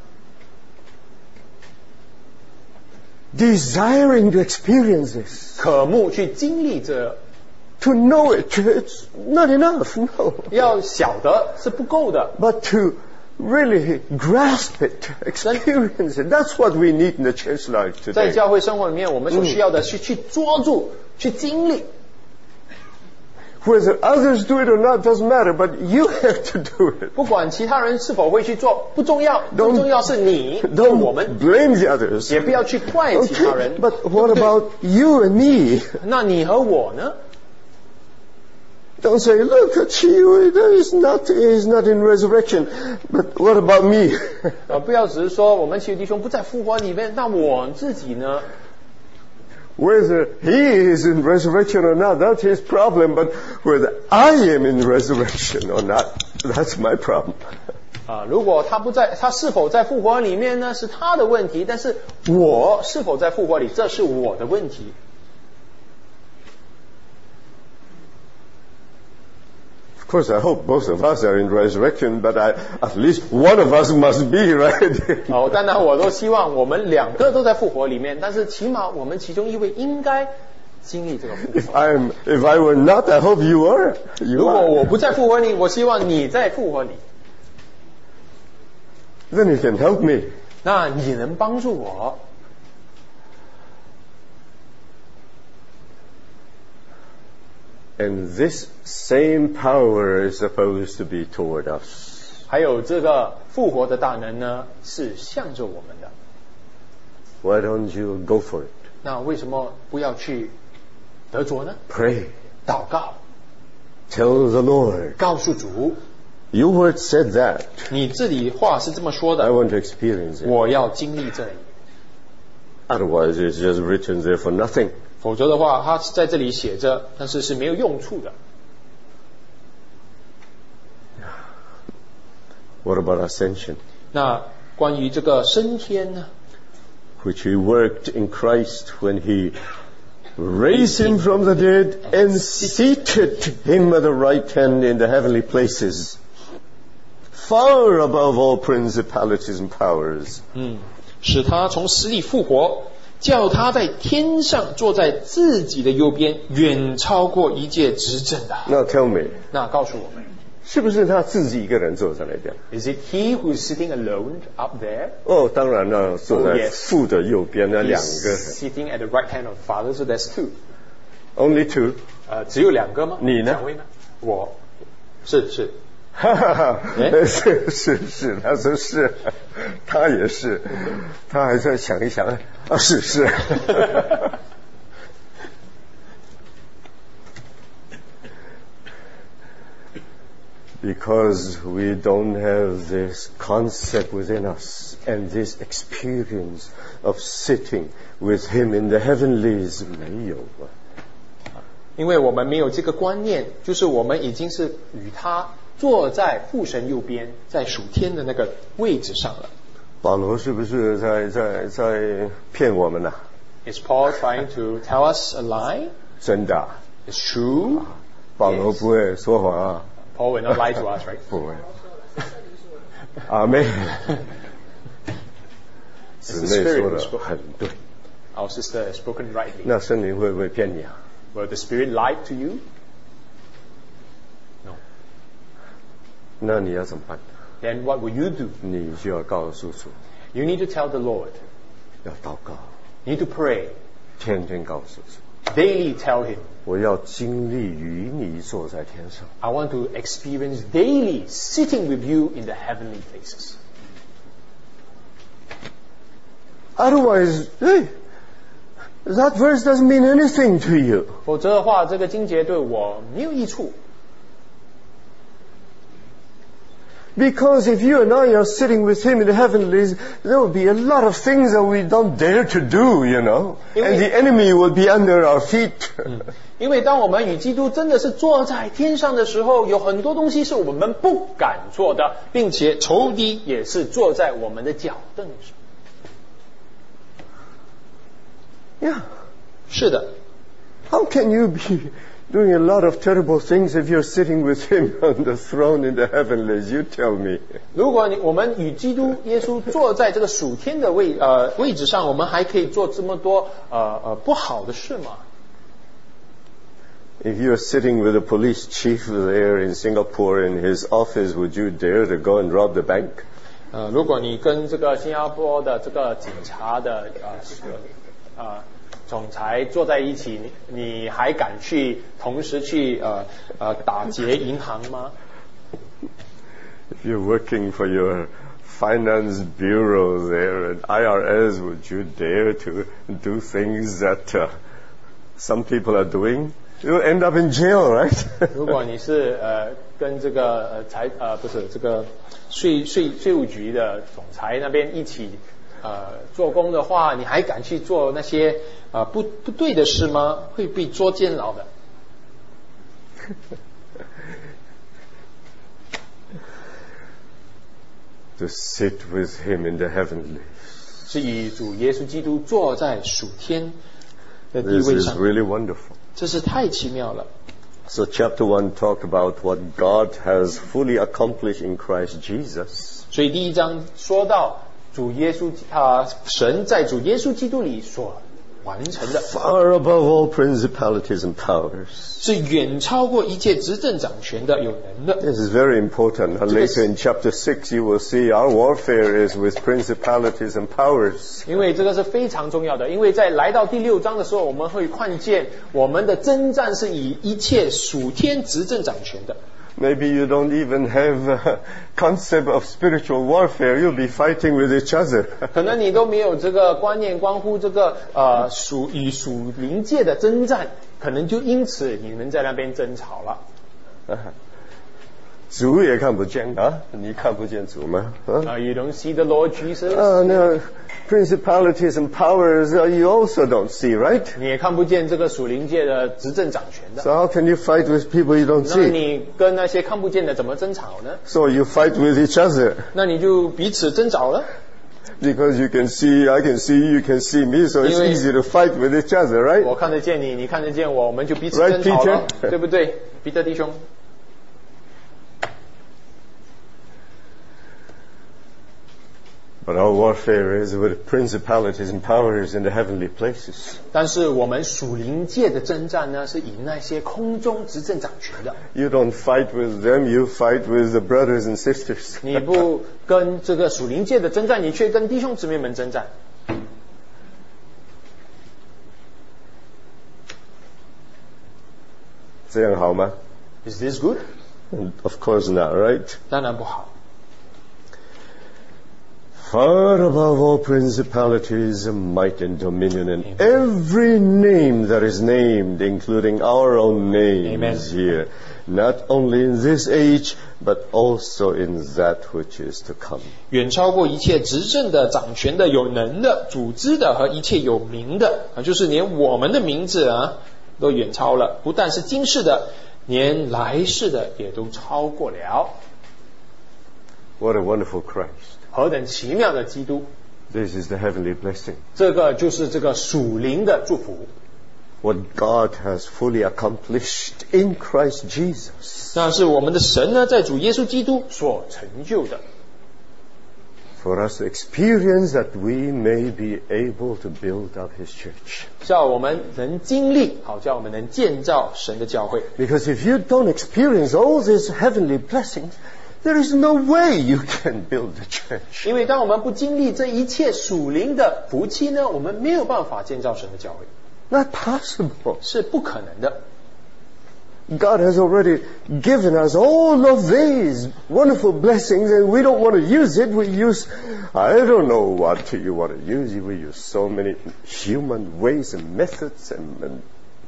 Desiring to experience this. 渴慕去经历这， To know it, it's not enough, no. 要晓得是不够的。 But to really grasp it, experience it. That's what we need in the church life 在 today. 教会生活里面，我们所需要的是去捉住、去经历。 Whether others do it or not doesn't matter, but you have to do it. 不管其他人是否会去做，不重要，最重要是你，是我 Don't 们， blame the others. 也不要去怪其他 Okay, 人。 but what about you and me? 那你和我呢？ Don't say, look, Chiyu is not, is not in resurrection. But what about me? 呃，不要只是说我们其余弟兄不在复活里面，那我自己呢？ Whether he is in resurrection or not, that's his problem. But whether I am in resurrection or not, that's my problem. 啊，如果他不在，他是否在复活里面呢？是他的问题，但是我是否在复活里，这是我的问题。 Of course, I hope both of us are in resurrection, but I, at least one of us must be, right? 哦，当然我都希望我们两个都在复活里面，但是起码我们其中一位应该经历这个复 If 活。 I'm, if I were not, I hope you are. You 如果 are. 我不在复活里，我希望你在复活里， Then you can help me. 那你能帮助我。 And this same power is supposed to be toward us. 还有这个复活的大能呢，是向着我们的。 Why don't you go for it? 那为什么不要去得着呢？ Pray. 祷告， Tell the Lord. 告诉主， Your word said that. 你这里话是这么说 I 的， want to experience it. 我要经历这里。 Otherwise, it's just written there for nothing. 否则的话，它在这里写着，但是是没有用处的。 What about ascension? 那关于这个升天呢？ Which he worked in Christ when he raised him from the dead and seated him at the right hand in the heavenly places, far above all principalities and powers. 嗯，使他从死里复活，叫他在天上坐在自己的右边，远超过一切执政的。 Now tell me, 那告诉我们是不是他自己一个人坐在那边？ ，Is it he who is sitting alone up there? 哦，当然了，坐 Oh, 在 yes. 父的右边那 He's 两个人 sitting at the right hand of the Father, so there's two. ，only two。 呃，只有两个吗？ 你呢两位吗？我是是。 哈哈哈， 哎是是是，他说是，他也是，他还在想一想，啊，是是。Because we don't have this concept within us and this experience of sitting with Him in the heavenlies, 没有啊。 因为我们没有这个观念，就是我们已经是与他坐在父神右边，在属天的那个位置上了。 保罗是不是在在在骗我们呢、啊、 ？Is Paul trying to tell us a lie? 真的、啊、 It's true. 保罗不会说谎啊。 Paul will not lie to us, right? 不会。阿妹，姊妹说的很对。 Our sister has spoken rightly. 那圣灵会不会骗你啊？ Will the Spirit lie to you? No. 那你要怎么办？ Then what will you do? 你就要告诉主。 You need to tell the Lord. 要祷告。 You need to pray. 天天告诉主。 Daily tell Him. 我要经历与你坐在天上。 I want to experience daily sitting with you in the heavenly places. Otherwise, hey, that verse doesn't mean anything to you. 否则的话，这个经节对我没有益处。 Because if you and I are sitting with Him in the heavenlies, there will be a lot of things that we don't dare to do, you know. And the enemy will be under our feet. 因为当我们与基督真的是坐在天上的时候，有很多东西是我们不敢做的，并且仇敌也是坐在我们的脚凳上。 Yeah. 是的。 How can you be doing a lot of terrible things if you're sitting with Him on the throne in the heavenlies? You tell me. 如果你我们与基督耶稣坐在这个属天的位呃位置上，我们还可以做这么多呃呃不好的事吗？ If you're sitting with a police chief there in Singapore in his office, would you dare to go and rob the bank? 呃，如果你跟这个新加坡的这个警察的呃呃总裁坐在一起，你你还敢去同时去呃呃打劫银行吗 ？If you're working for your finance bureau there at I R S, would you dare to do things that uh, some people are doing? You'll end up in jail, right? 如果你是呃跟这个呃财呃不是这个税税税务局的总裁那边一起呃做工的话，你还敢去做那些呃不不对的事吗？会被捉监牢的。 To sit with Him in the heavenlies. 是以主耶稣基督坐在属天的地 This 位 is 上。 really wonderful. 这是太奇妙了。 So chapter one talked about what God has fully accomplished in Christ Jesus. 所以第一章说到主耶稣啊、呃，神在主耶稣基督里所完成的， Far above all principalities and powers. 是远超过一切执政掌权的有能的。 This is very important. Later in chapter six you will see our warfare is with principalities and powers. 因为这个是非常重要的，因为在来到第六章的时候，我们会看见我们的征战是以一切属天执政掌权的。 Maybe you don't even have a concept of spiritual warfare. You'll be fighting with each other. 可能你都没有这个观念，关乎这个呃属与属灵界的征战，可能就因此你们在那边争吵了。 主也看不见啊，你看不见主吗？啊 You don't see the Lord Jesus. 啊，那 principalities and powers uh, you also don't see, right? 你也看不见这个属灵界的执政掌权的。 So how can you fight with people you don't 那 see? 你跟那些看不见的怎么争吵呢？ So you fight with each other. 那你就彼此争吵了。 Because you can see, I can see you, you can see me, so it's 因为 easy to fight with each other, right? 我看得见你，你看得见我，我们就彼此 Right, 争吵了， Peter? 对不对，彼得弟兄？ But our warfare is with principalities and powers in the heavenly places. 但是我们属灵界的征战呢，是以那些空中执政掌权的。 You don't fight with them, you fight with the brothers and sisters. 你不跟这个属灵界的征战，你却跟弟兄姊妹们征战。 这样好吗？ Is this good? Of course not, right? 当然不好。 Far above all principalities and might and dominion and every name that is named, including our own names Amen. here, not only in this age, but also in that which is to come. 远超过一切执政的、掌权的、有能的、组织的和一切有名的啊，就是连我们的名字啊， 都远超了，不但是今世的，连来世的也都超过了。 What a wonderful Christ. 何等奇妙的基督！ This is the heavenly blessing. 这个就是这个属灵的祝福。 What God has fully accomplished in Christ Jesus. 那是我们的神呢，在主耶稣基督所成就的。 For us to experience that we may be able to build up His church. 叫我们能经历，好叫我们能建造神的教会。 Because if you don't experience all these heavenly blessings, there is no way you can build a church. 因为当我们不经历这一切属灵的福气呢，我们没有办法建造神的教会， Not possible. 是不可能的。 God has already given us all of these wonderful blessings, and we don't want to use it. We use, I don't know what you want to use. We use so many human ways and methods and, and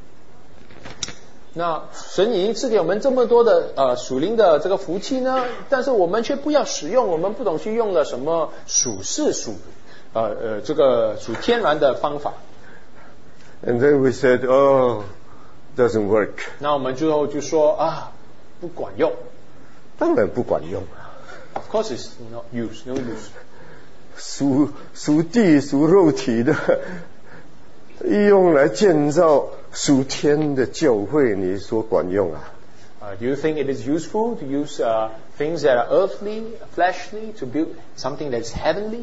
那神已经赐给我们这么多的呃属灵的这个福气呢，但是我们却不要使用，我们不懂去用了什么属世属呃呃这个属天然的方法。 and then we said, oh, doesn't work. 那我们最后就说啊，不管用。 当然不管用。 Of course, it's not use, no use. 属属地属肉体的，用来建造属天的教会，你说管用啊？ Uh, do you think it is useful to use uh, things that are earthly, fleshly, to build something that's heavenly?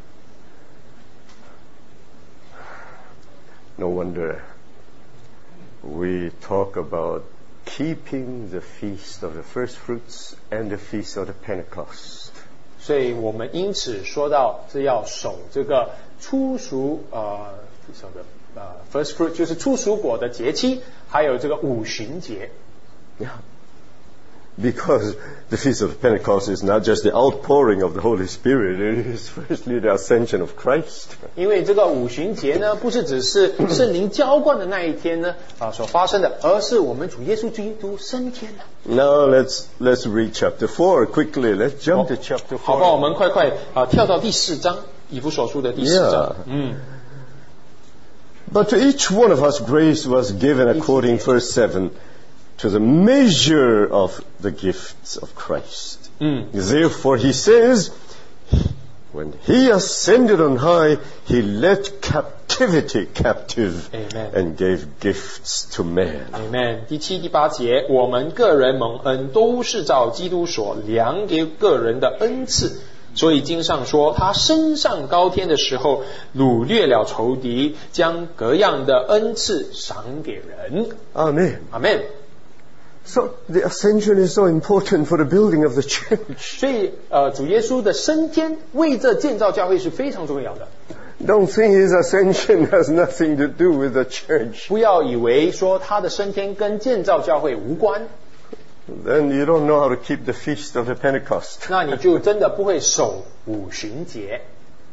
No wonder we talk about keeping the feast of the first fruits and the feast of the Pentecost. 所以我们因此说到是要守这个初熟呃什么呃 first fruit 就是初熟果的节期，还有这个五旬节。 Yeah. Because the feast of Pentecost is not just the outpouring of the Holy Spirit, it is firstly the ascension of Christ. 因为这个五旬节呢，不是只是圣灵浇灌的那一天呢啊所发生的，而是我们主耶稣基督升天了。 Now let's let's read chapter four quickly. Let's jump to chapter 好吧，我 four. 们快快啊跳到第四章，以弗所书的第四章。 Yeah. 嗯。 But to each one of us grace was given according, verse seven, to the measure of the gifts of Christ. 嗯。 Therefore he says, when he ascended on high, he led captivity captive Amen. and gave gifts to men. Amen。第七、第八节，我们个人蒙恩，都是照基督所量给个人的恩赐。所以经上说，他升上高天的时候，掳掠了仇敌，将各样的恩赐赏给人。 Amen. 阿门。 So the ascension is so important for the building of the church. 所以，呃，主耶稣的升天为这建造教会是非常重要的。 Don't think his ascension has nothing to do with the church. 不要以为说他的升天跟建造教会无关， Then you don't know how to keep the feast of the Pentecost. 那你就真的不会守五旬节。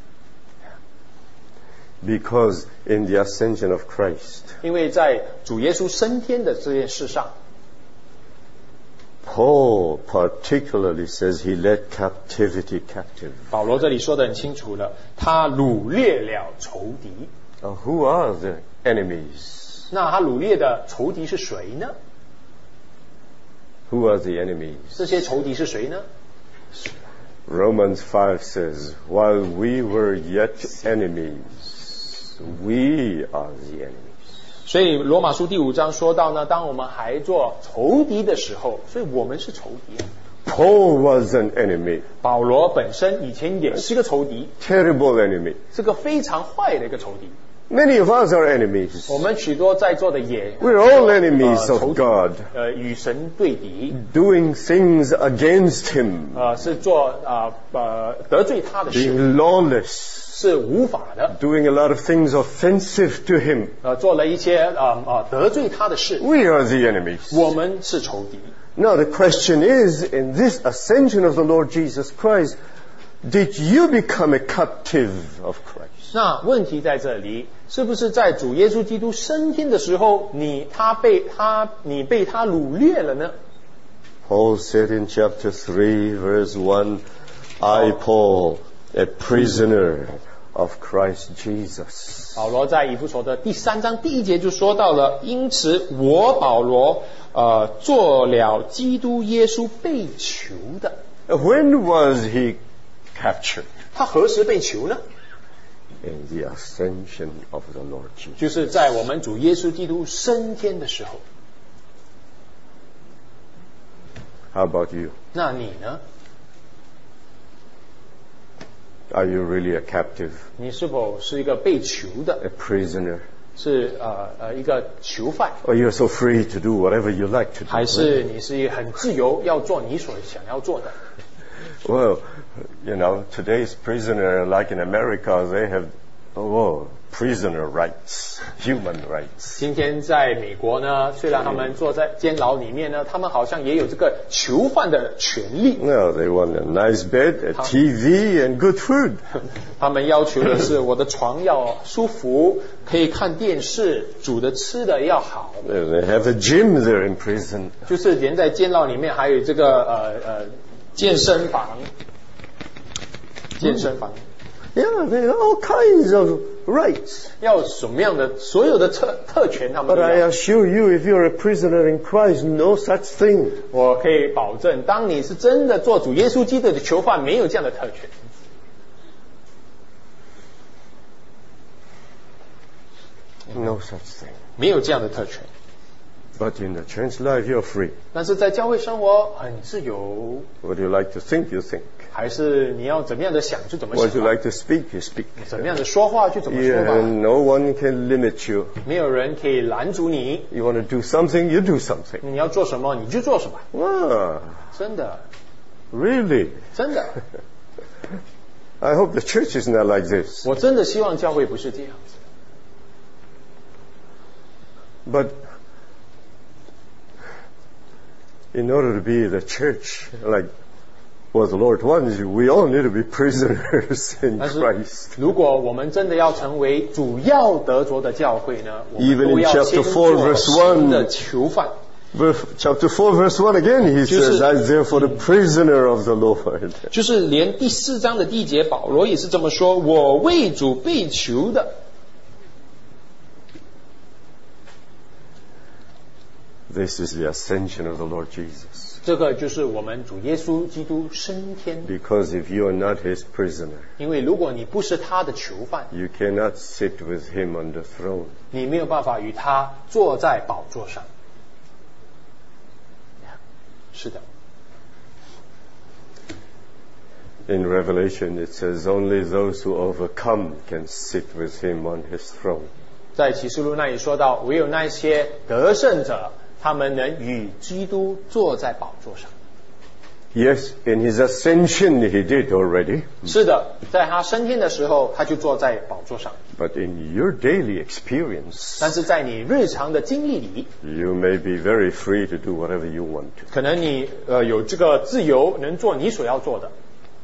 Because in the ascension of Christ, 因为在主耶稣升天的这件事上， Paul particularly says he led captivity captive. 保罗这里说得很清楚了，他掳掠了仇敌。 Now, who are the enemies? 那他掳掠的仇敌是谁呢？ Who are the enemies? 这些仇敌是谁呢？ Romans five says, while we were yet enemies, we are the enemies. 所以罗马书第五章说到呢，当我们还做仇敌的时候，所以我们是仇敌。 Paul was an enemy, 保罗本身以前也是个仇敌， terrible enemy. 是个非常坏的一个仇敌。 Many of us are enemies. 我们许多在座的也 We're all enemies 呃 of 仇敌 God, 呃，与神对敌， doing things against Him, 呃，是做啊 呃, 呃得罪他的事， being lawless, 是无法的， doing a lot of things offensive to Him. 呃，做了一些啊啊、呃、得罪他的事。 We are the enemies. 我们是仇敌。 Now the question is, in this ascension of the Lord Jesus Christ, did you become a captive of Christ? 那问题在这里，是不是在主耶稣基督升天的时候，你他被他你被他掳掠了呢？ Paul said in chapter three, verse one, I, Paul, a prisoner of Christ Jesus. 保罗在以弗所的第三章第一节就说到了，因此我保罗呃做了基督耶稣被囚的。 When was he captured? 他何时被囚呢？ In the ascension of the Lord Jesus. 就是在我们主耶稣基督升天的时候。 How about you? 那你呢？ Are you really a captive? 你是否是一个被囚的？ A prisoner? 是呃呃一个囚犯？ Or you're so free to do whatever you like to do? 还是你是很自由，要做你所想要做的？ Well, you know, today's prisoner, like in America, they have, oh, prisoner rights, human rights. 今天在美国呢，虽然他们坐在监牢里面呢，他们好像也有这个囚犯的权利。 No, they want a nice bed, a T V, and good food. 他们要求的是我的床要舒服，可以看电视，煮的吃的要好。 They have a gym there in prison. 就是连在监牢里面还有这个呃呃健身房，健身房。 Yeah, they have all kinds of rights. 要什么样的所有的特特权他们 But 都 I 要。 assure you, if you're a prisoner in Christ, no such thing. 我可以保证，当你是真的做主耶稣基督的囚犯，没有这样的特权。 No such thing. 没有这样的特权。 But in the church life, you're free. 但是在教会生活很自由， What you like to think, you think. 还是你要怎么样的想就怎么 What you 想， like to speak, you speak. 怎么样的说话就怎么说 Yeah, 吧。 no one can limit you. 没有人可以拦阻你， You want to do something, you do something. 你要做什么你就做什么。 Ah, 真的， really? 真的， I hope the church is not like this. 我真的希望教会不是这样子。 But in order to be the church like what the Lord wants, we all need to be prisoners in 但是 Christ. 如果我们真的要成为主要得着的教会呢，我们 Even 都 in 要 chapter 先 four, 做 verse one 神的囚犯。 Verse- Chapter four, verse one again, he 就是 says, I therefore the prisoner of the Lord. 就是连第四章的第一节，保罗也是这么说：“我为主被囚的。” This is the ascension of the Lord Jesus. 这个就是我们主耶稣基督升天。 Because if you are not his prisoner, 因为如果你不是他的囚犯， you cannot sit with him on the throne. 你没有办法与他坐在宝座上。是的， In Revelation, it says only those who overcome can sit with him on his throne. 在启示录那里说到，唯有那些得胜者，他们能与基督坐在宝座上。 Yes, in his ascension, he did already. 是的，在他升天的时候，他就坐在宝座上。 But in your daily experience, 但是在你日常的经历里， you may be very free to do whatever you want to. 可能你呃有这个自由，能做你所要做的。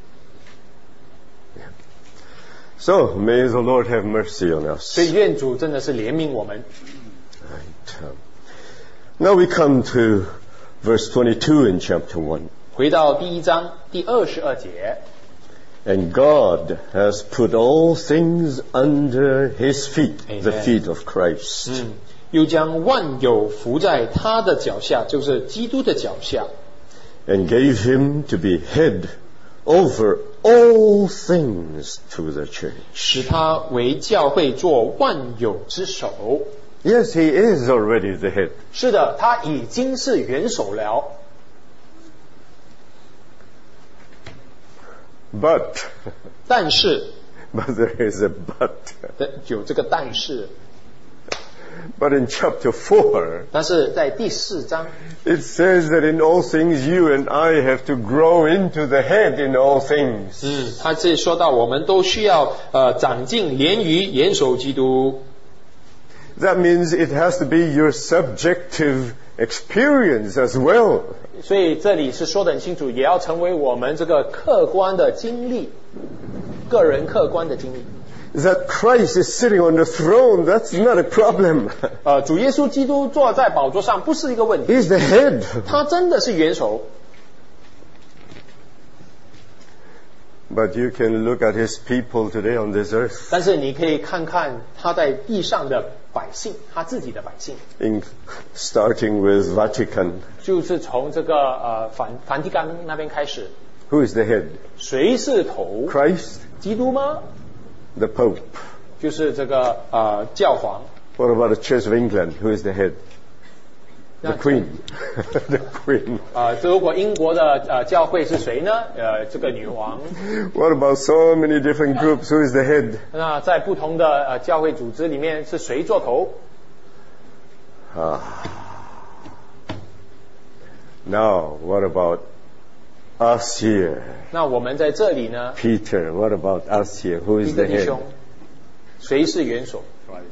So, may the Lord have mercy on us. 所以愿主真的是怜悯我们。 Right. um, Now we come to verse twenty-two in chapter one. 回到第一章第二十二节， And God has put all things under his feet, the Amen. feet of Christ. 嗯，又将万有伏在他的脚下，就是基督的脚下， And gave him to be head over all things to the church. 使他为教会做万有之首。 Yes, he is already the head. 是的，他已经是元首了。 But, 但是， but there is a but. 呃有这个但是， But in chapter four, 但是在第四章， it says that in all things you and I have to grow into the head in all things. 嗯，他这里说到，我们都需要呃长进，连于严守基督。 That means it has to be your subjective experience as well. 所以这里是说得很清楚，也要成为我们这个客观的经历，个人客观的经历。 That Christ is sitting on the throne, that's not a problem. 呃，主耶稣基督坐在宝座上不是一个问题， He's the head. 他真的是元首。 But you can look at his people today on this earth, 但是你可以看看他在地上的百姓，他自己的百姓， in, starting with Vatican. 就是从这个呃梵梵蒂冈那边开始， Who is the head? 谁是头？ Christ? 基督吗？ The Pope? 就是这个呃教皇。 What about the Church of England? Who is the head? The 那 Queen. The Queen. 呃，这如果英国的呃教会是谁呢？呃，这个女王。 What about so many different groups? Who is the head? 那在不同的呃教会组织里面是谁做头？ Ah. Now, what about us here? 那我们在这里呢， Peter, what about us here? Who 彼 is 得 the 弟 head? 兄，谁是元首？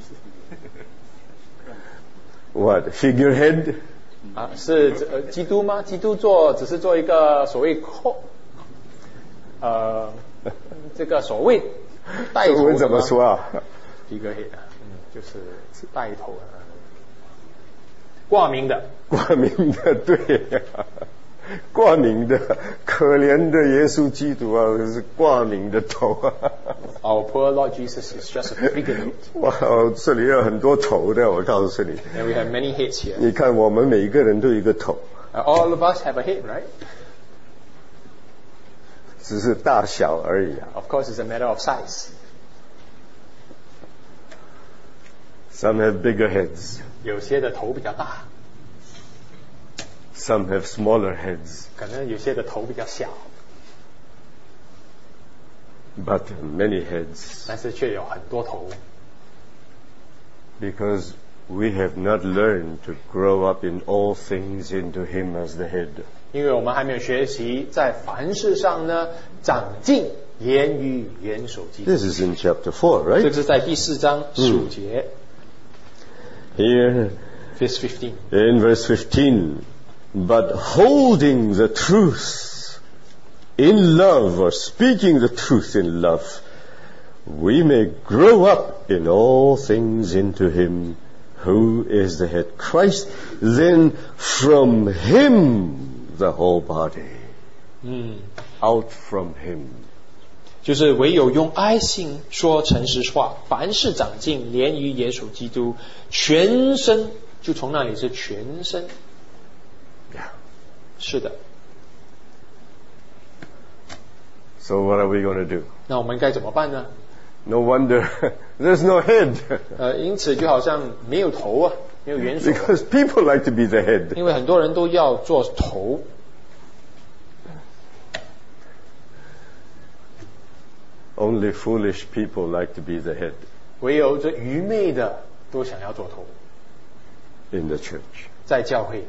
What? Figurehead? 啊，是呃基督吗？基督做只是做一个所谓后，呃，这个所谓带头的吗？ 中文怎么说啊？ figurehead，嗯，就是带头的，挂名的。 挂名的，对呀、挂名的，可怜的耶稣基督啊，是挂名的头啊！ Our poor Lord Jesus is just a figurehead， 哇，这里有很多头的，我告诉你。 and we have many heads here. 你看，我们每一个人都有一个头， Uh, all of us have a head, right? 只是大小而已啊。 Of course, it's a matter of size. Some have bigger heads, 有些的头比较大， some have smaller heads, 可能有些的头比较小， but many heads, 但是却有很多头。 because we have not learned to grow up in all things into Him as the head. 因为我们还没有学习在凡事上呢长进，言语元首基督。 This is in chapter four, 这 right? 是在第四章十五节 Here ，verse fifteen。 in verse fifteen, but holding the truth in love, or speaking the truth in love, we may grow up in all things into Him who is the head, Christ. Then from Him the whole body, 嗯， out from Him. 就是唯有用爱心说诚实话，凡事长进，连于耶稣基督，全身就从那里是全身。 Yeah. 是的， So what are we going to do? 那我们该怎么办呢？ No wonder there's no head, 呃，因此就好像没有头啊，没有元首啊， because people like to be the head. 因为很多人都要做头。 Only foolish people like to be the head 唯有这愚昧的都想要做头， in the church, 在教会里，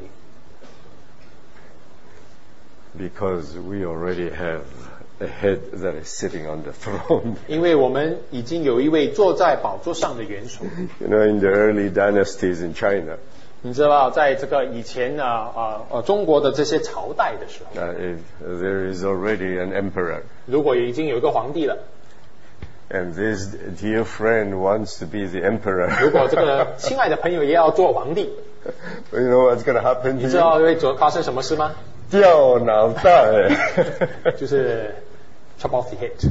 because we already have a head that is sitting on the throne. 因为我们已经有一位坐在宝座上的元首。 You know, in the early dynasties in China, 你知道，在这个以前呢，啊呃中国的这些朝代的时候， uh, if there is already an emperor, 如果已经有一个皇帝了， and this dear friend wants to be the emperor, 如果这个亲爱的朋友也要做皇帝， you know what's going to happen 你 to 知道 you? 会做发生什么事吗？ 掉脑袋。 就是 chop off the head。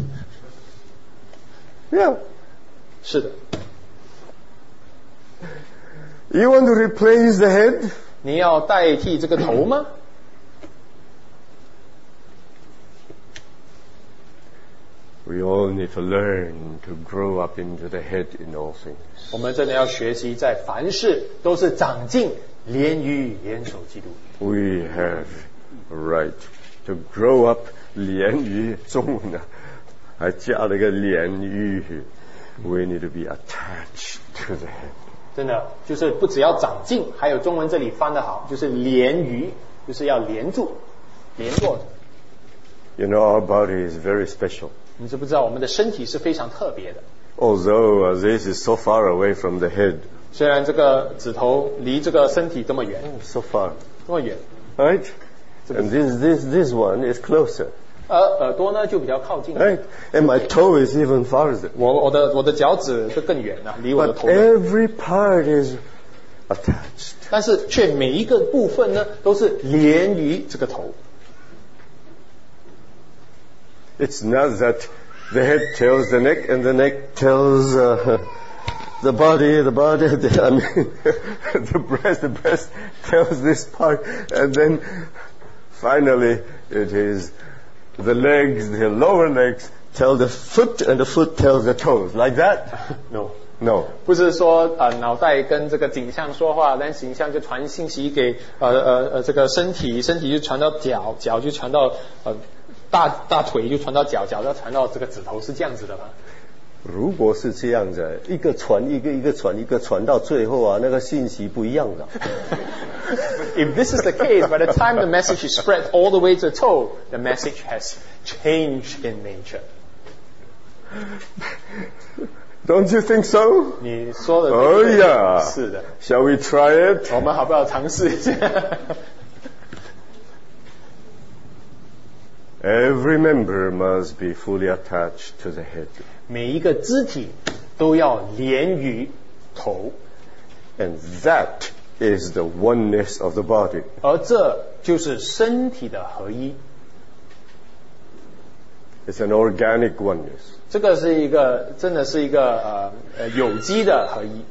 Yeah. 是的， You want to replace the head? 你要代替这个头吗？ We all need to learn to grow up into the head in all things. 我们真的要学习，在凡事都是长进，连于严守基督。 We have a right to grow up 连于中文啊，还加了一个连于。We need to be attached to the head. 真的就是不只要长进，还有中文这里翻得好，就是连于，就是要连住、连坐着。 You know, our body is very special. 你知不知道我们的身体是非常特别的？ Although uh, this is so far away from the head, 虽然这个指头离这个身体这么远， so far, 这么远， right? And this this this one is closer, 而耳朵呢就比较靠近。 right? And my toe is even farther. 我我的我的脚趾就更远了，离我的 But 头的。 every part is attached. 但是却每一个部分呢都是连于这个头。 It's not that the head tells the neck and the neck tells uh, the body, the body, the, I mean, the breast, the breast tells this part, and then finally it is the legs, the lower legs tell the foot, and the foot tells the toes. Like that? No. No. 不是说呃脑袋跟这个景象说话，但景象就传信息给呃呃呃这个身体，身体就传到脚，脚就传到呃大大腿就传到脚，脚再传到这个指头，是这样子的吗？ 如果是这样子，一个传一个，一个传一个，传到最后啊，那个信息不一样的。 If this is the case, by the time the message is spread all the way to the toe, the message has changed in nature. Don't you think so? 你说的对 Oh 不对？ yeah. 是的。 Shall we try it? 我们好不好尝试一下？ Every member must be fully attached to the head. 每一个肢体都要连于头， And that is the oneness of the body. 而这就是身体的合一。 It's an organic oneness. 这个是一个，真的是一个呃呃有机的合一，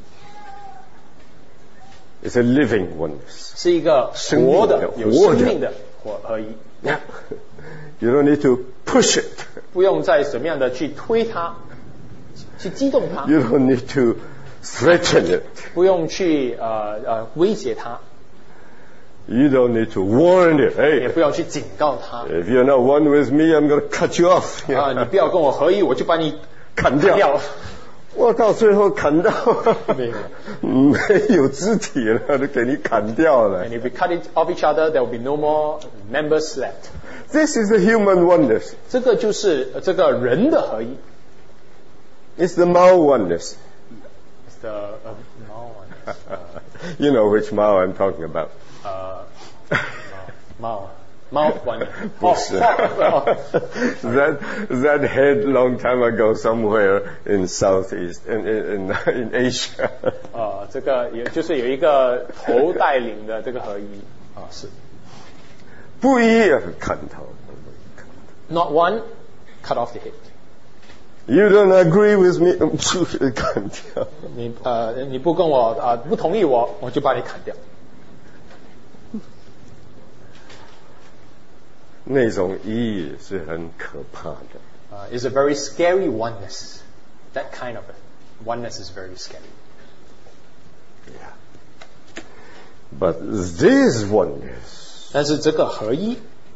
It's a living oneness. 是一个活的、有生命的活合一。 You don't need to push it. 不用再怎么样的去推它，去激动它， You don't need to threaten it. 不用去呃呃威胁它， You don't need to warn it. 也 Hey, 不要去警告它。 if you're not one with me, I'm going to cut you off. 啊，你不要跟我合一，我就把你砍掉。 掉。 我到最后砍到没有没有肢体了，都给你砍掉了。 And if we cut it off each other, there will be no more members left. This is the human oneness. 这个就是呃这个人的合一。 It's the Mao oneness. It's the uh, Mao one. Uh, You know which Mao I'm talking about. uh, Mao Mao one. 不是。 哦 that that head long time ago somewhere in Southeast in in in Asia. 呃，这个也就是有一个头带领的这个合一啊，是。 不一样砍头。 Not one, cut off the head. You don't agree with me? 砍掉。 你呃你不跟我啊、呃、不同意我，我就把你砍掉。 那种意义是很可怕的。 Uh, is a very scary oneness. That kind of oneness is very scary. Yeah. But this oneness 但是这个合一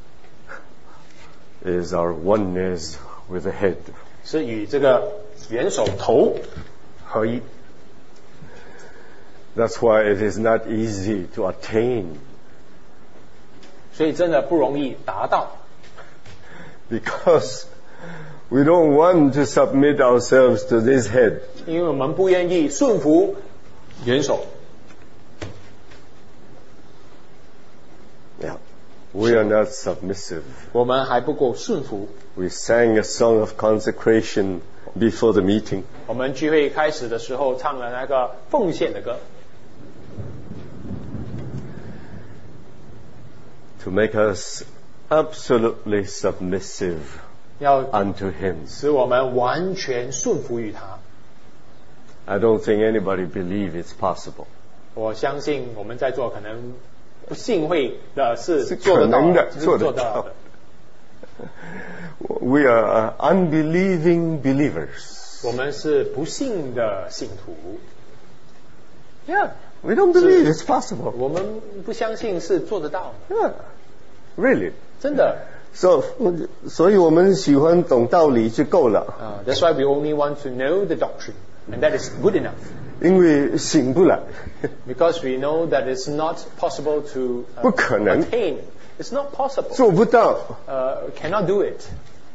is our oneness with the head. 是与这个元首头合一， That's why it is not easy to attain. 所以真的不容易达到。 Because we don't want to submit ourselves to this head. 因为我们不愿意顺服元首。 Yeah. We are not submissive. 我们还不够顺服。 We sang a song of consecration before the meeting. 我们聚会开始的时候唱了那个奉献的歌， To make us absolutely submissive 要 unto Him. 使我们完全顺服于他。 I don't think anybody believes it's possible. 我相信我们在座可能不信会的是是做得到可能的是做得到做得到的。 We are uh, unbelieving believers. 我们是不信的信徒。 Yeah. We don't believe it's possible. 我们不相信是做得到的， Yeah. Really. 真的。 So, 所以我们喜欢懂道理就够了。 Uh, that's why we only want to know the doctrine, and that is good enough. 因为醒不来。 Because we know that it's not possible to uh, 不可能。 attain. It's not possible. 做不到。 Uh, cannot do it.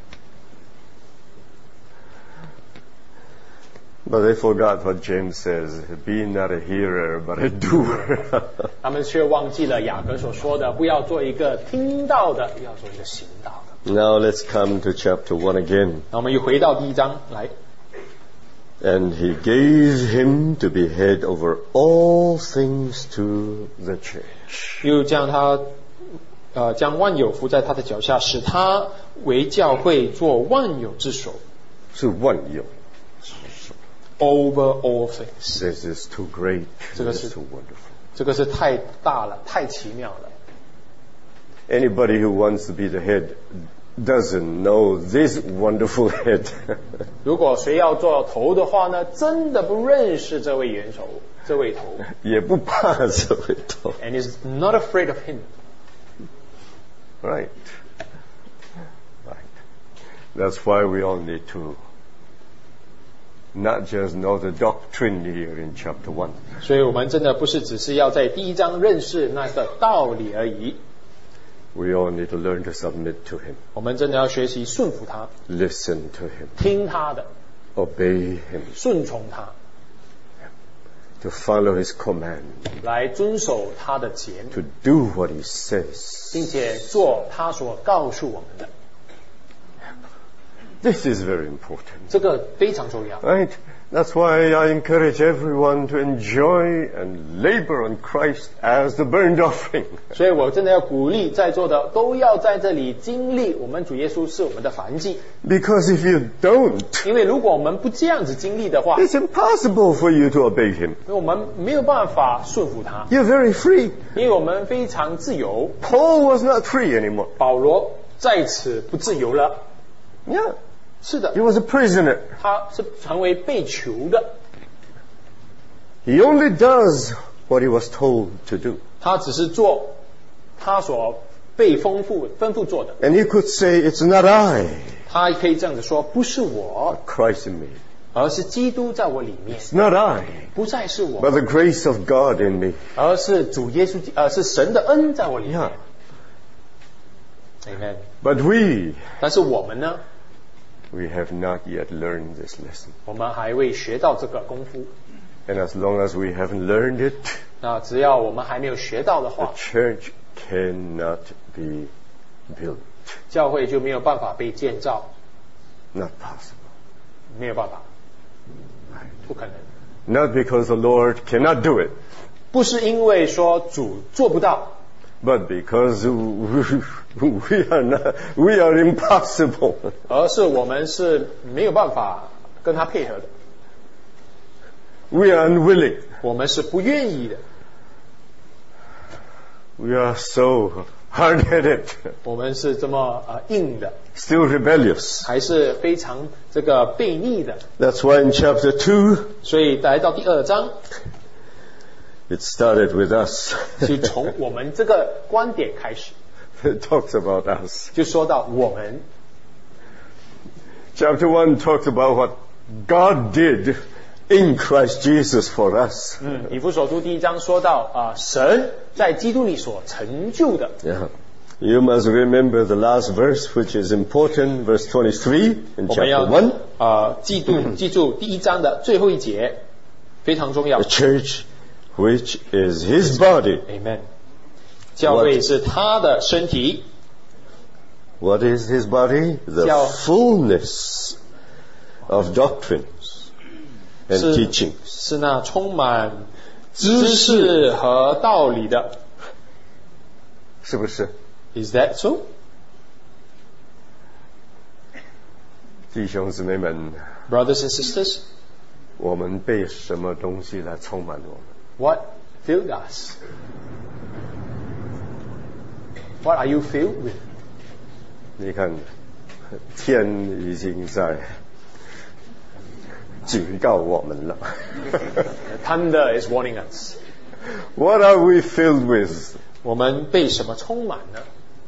But they forgot what James says, be not a hearer, but a doer. 他们却忘记了雅各所说的，不要做一个听到的，要做一个行道的。 Now let's come to chapter one again. 那我们又回到第一章来。 And he gave him to be head over all things to the church. 又将他呃将万有伏在他的脚下，使他为教会做万有之首。 是万有。 Over all things. This is too great. 这个 This 是 is too wonderful. 这个是太大了，太奇妙了。 Anybody who wants to be the head doesn't know this wonderful head. 如果谁要做头的话呢，真的不认识这位元首，这位头。 也不怕这位头。 And is not afraid of him. Right. Right. That's why we all need to not just know the doctrine here in chapter one. 所以我们真的不是只是要在第一章认识那个道理而已。 We all need to learn to submit to him. 我们真的要学习顺服他， Listen to him. 听他的， Obey him. 顺从他， To follow his command. 来遵守他的节命， To do what he says. 并且做他所告诉我们的。 This is very important. 这个非常重要。 Right? That's why I encourage everyone to enjoy and labor on Christ as the burnt offering. 所以我真的要鼓励在座的都要在这里经历我们主耶稣是我们的燔祭， Because if you don't, 因为如果我们不这样子经历的话， it's impossible for you to obey him. 我们没有办法顺服他， You're very free. 因为我们非常自由。 Paul was not free anymore. 保罗在此不自由了， Yeah. 是的 He，was a prisoner. 他是成为被囚的， He only does what he was told to do. 他只是做他所被吩咐吩咐做的。 And he could say, it's not I, 他可以这样子说，不是我， Christ in me. 而是基督在我里面， It's not I, 不再是 but 我， the grace of God in me. 而是主耶稣，呃，是神的恩在我里面。 Yeah. Amen。 But we, 但是我们呢， we have not yet learned this lesson. 我们还未学到这个功夫。 And as long as we haven't learned it, 那只要我们还没有学到的 the 话， church cannot be built. 教会就没有办法被建造， Not possible. 没有办法，不可能。 Not because the Lord cannot do it, 不是因为说主做不到， but because we are not, we are impossible. 而是我们是没有办法跟他配合的， We are unwilling. 我们是不愿意的， We are so hard-headed, 我们是这么呃硬的， still rebellious. 还是非常这个悖逆的。 That's why in chapter two, 所以来到第二章， it started with us. 就从我们这个观点开始， It talks about us. 就说到我们。 Chapter one talks about what God did in Christ Jesus for us. 嗯，以弗所书第一章说到啊、神在基督里所成就的。 Yeah. You must remember the last verse, which is important, verse twenty-three in 我们要 chapter one. 啊、记住记住第一章的最后一节，非常重要 The。church, which is his body. Amen。教会是他的身体， What is his body? The 叫 fullness of doctrines and 是 teachings. 是那充满知识和道理的。 是不是？ Is that so？ 弟兄姊妹们， Brothers and sisters, 我们被什么东西来充满我们？ what filled us? What are you filled with? 你看，天已经在警告我们了。 The thunder is warning us. What are we filled with? 我们被什么充满呢？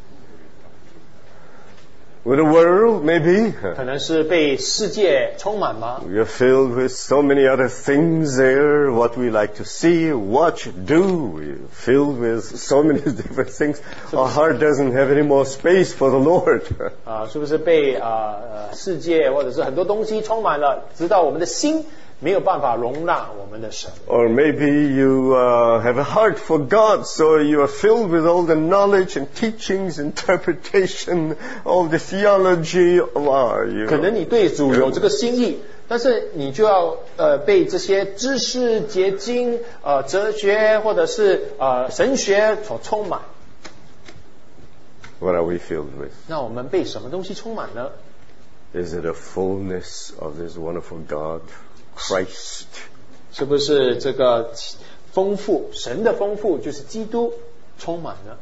With the world, maybe. 可能是被世界充满吗？ We are filled with so many other things there, what we like to see, watch, do. We're filled with so many different things. Our heart doesn't have any more space for the Lord. 啊，是不是被啊呃世界或者是很多东西充满了，直到我们的心没有办法容纳我们的神？ Or maybe you uh, have a heart for God, so you are filled with all the knowledge and teachings, interpretation, all the theology. Wow, you 可能你对主有这个心意，但是你就要呃被这些知识、结晶、呃哲学或者是呃神学所充满。 What are we filled with? 那我们被什么东西充满呢？ Is it a fullness of this wonderful God, Christ? 是不是这个丰富，神的丰富就是基督充满呢？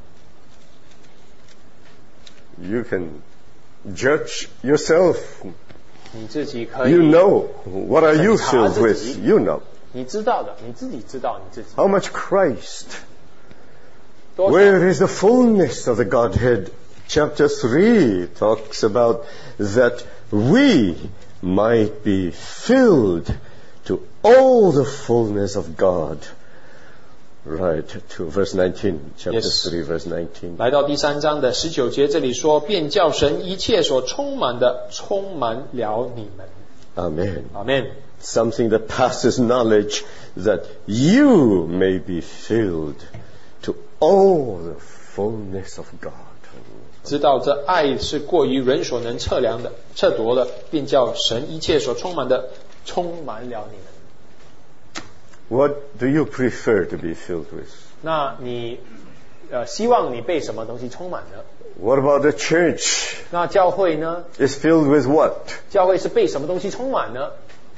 You can judge yourself. 你自己可以 You know. What are you 审查 filled 自己。 with? You know. 你知道的，你自己知道你自己 How much Christ? 多少 Where is the fullness of the Godhead? Chapter three talks about that we might be filled to all the fullness of God. Right, to verse nineteen, chapter Yes. three, verse nineteen. 来到第三章的十九节，这里说，便叫神一切所充满的充满了你们。 Amen. 阿们。 Something that passes knowledge, that you may be filled to all the fullness of God. 知道这爱是过于人所能测量的、测夺的，便叫神一切所充满的充满了你们。 What do you prefer to be filled with? 那你呃希望你被什么东西充满呢？ What about the church? 那教会呢？ Is filled with what? 教会是被什么东西充满呢？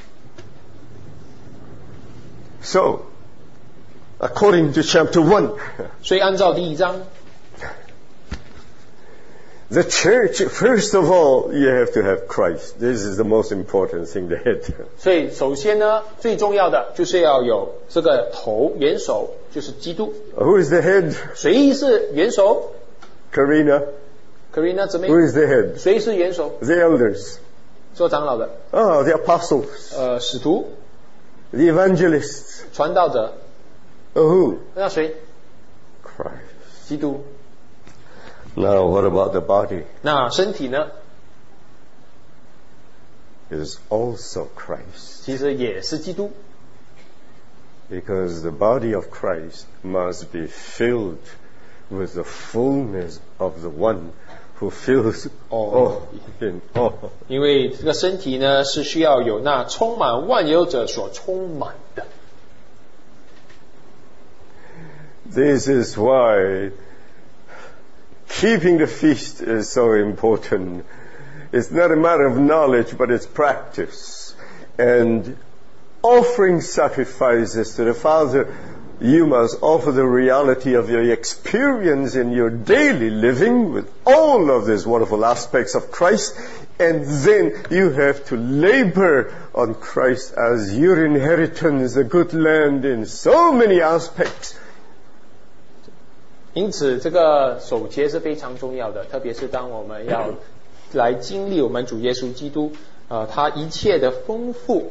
So, according to chapter one, 所以按照第一章， the church, first of all, you have to have Christ. This is the most important thing to hit. 所以首先呢，最重要的就是要有这个头元首，就是基督。 Who is the head? 谁是元首 Karina. ？Karina 姊妹 Who，is the head? 谁是元首？ The elders. 做长老的， Oh, the apostles. 呃，使徒、 The evangelists. 传道者， Oh, who? 那谁？ Christ. 基督。 Now, what about the body? 那身体呢？ It is also Christ. 其实也是基督， Because the body of Christ must be filled with the fullness of the one who fills all in all. 因为这个身体呢是需要有那充满万有者所充满的。 This is why keeping the feast is so important. It's not a matter of knowledge, but it's practice. And offering sacrifices to the Father, you must offer the reality of your experience in your daily living with all of these wonderful aspects of Christ. And then you have to labor on Christ as your inheritance, a good land in so many aspects. 因此，这个守节是非常重要的，特别是当我们要来经历我们主耶稣基督，呃，他一切的丰富。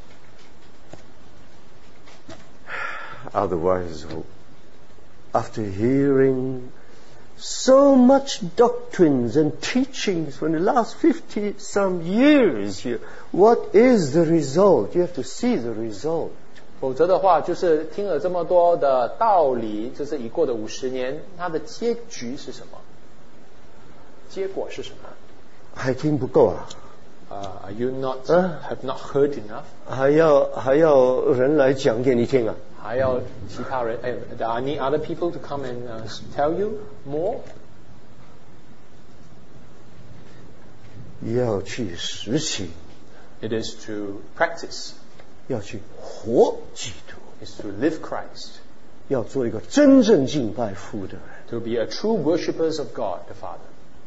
Otherwise, after hearing so much doctrines and teachings for the last fifty some years here, what is the result? You have to see the result. 否则的话，就是听了这么多的道理，这是已过的五十年，它的结局是什么？结果是什么？ 还听不够啊？ 啊、uh, ，Are you not、 uh, have not heard enough？ 还要还要人来讲给你听啊？ 还要其他人？哎 ，I need other people to come and、uh, tell you more？ 要去实行。 It is to practice. 要去活基督。 Is to live Christ. 要做一个真正敬拜父的人。 To be a true worshippers of God the Father.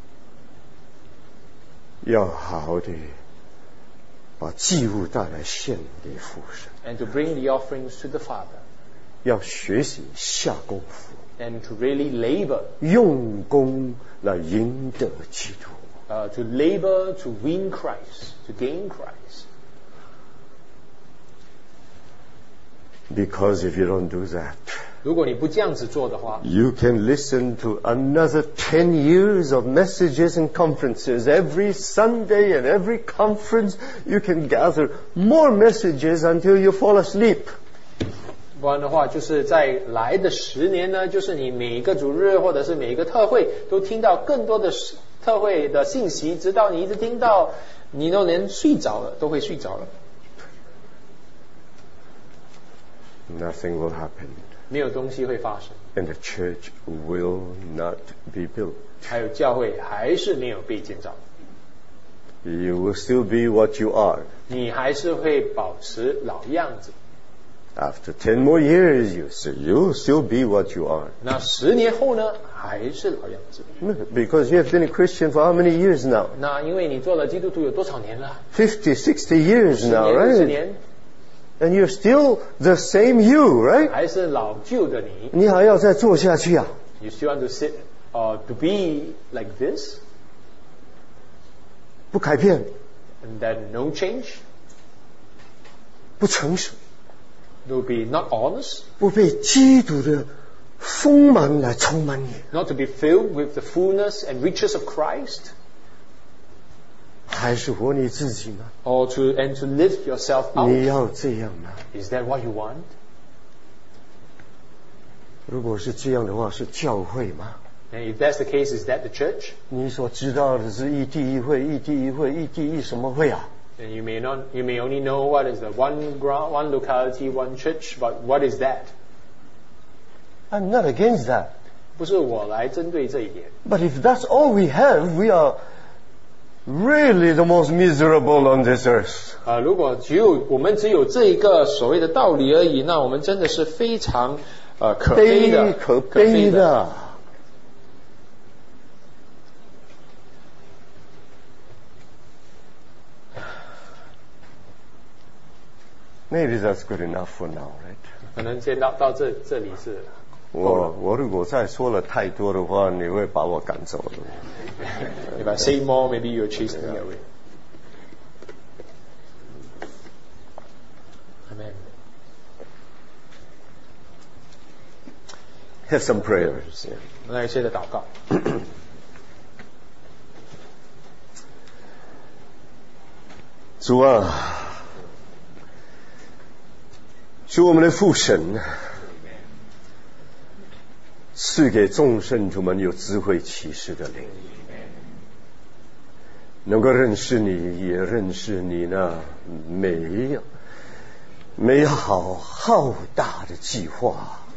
要好好的把祭物带来献给父神。 And to bring the offerings to the Father. 要学习下功夫。 And to really labor. 用功来赢得基督。 Uh, to labor to win Christ, to gain Christ. Because if you don't do that, 如果你不这样子做的话 you can listen to another ten years of messages and conferences. Every Sunday and every conference, you can gather more messages until you fall asleep. 不然的话，就是在来的十年呢，就是你每一个主日或者是每一个特会都听到更多的特会的信息，直到你一直听到你都连睡着了，都会睡着了。 Nothing will happen. 没有东西会发生， and the church will not be built. 还有教会还是没有被建造， You will still be what you are. 你还是会保持老样子。 After ten more years, you say you'll still be what you are. 那十年后呢，还是老样子。 Because you have been a Christian for how many years now? 那因为你做了基督徒有多少年了？ fifty, sixty years 十 now, 年、十 right? 年， And you're still the same you, right? 还是老旧的你。 你还要再做下去啊？ You still want to sit, uh, to be like this, 不改变， and then no change, 不诚实， to be not honest, 不被基督的丰满来充满你， not to be filled with the fullness and riches of Christ, 还是活你自己吗？ or to and to live yourself 你 out. 要这样吗？ Is that what you want? 如果是这样的话，是教会吗？ And if that's the case, is that the church? 你所知道的是异地议会、异地议会、异地议什么会啊？ And you may not, you may only know what is the one ground, one locality, one church, but what is that? I'm not against that. 不是我来针对这一点。 But if that's all we have, we are really the most miserable on this earth. 啊、如果只有我们只有这一个所谓的道理而已，那我们真的是非常呃可悲的， 悲可悲的。Maybe that's good enough for now, right? 可能先到到这这里是我我如果再说了太多的话，你会把我赶走的。 If I say more, maybe you'll chase me away. Amen. Have some prayers. Yeah. 我们来接着祷告。 主啊，主我们的父神，赐给众圣徒们有智慧启示的灵，能够认识你，也认识你那美美好浩大的计划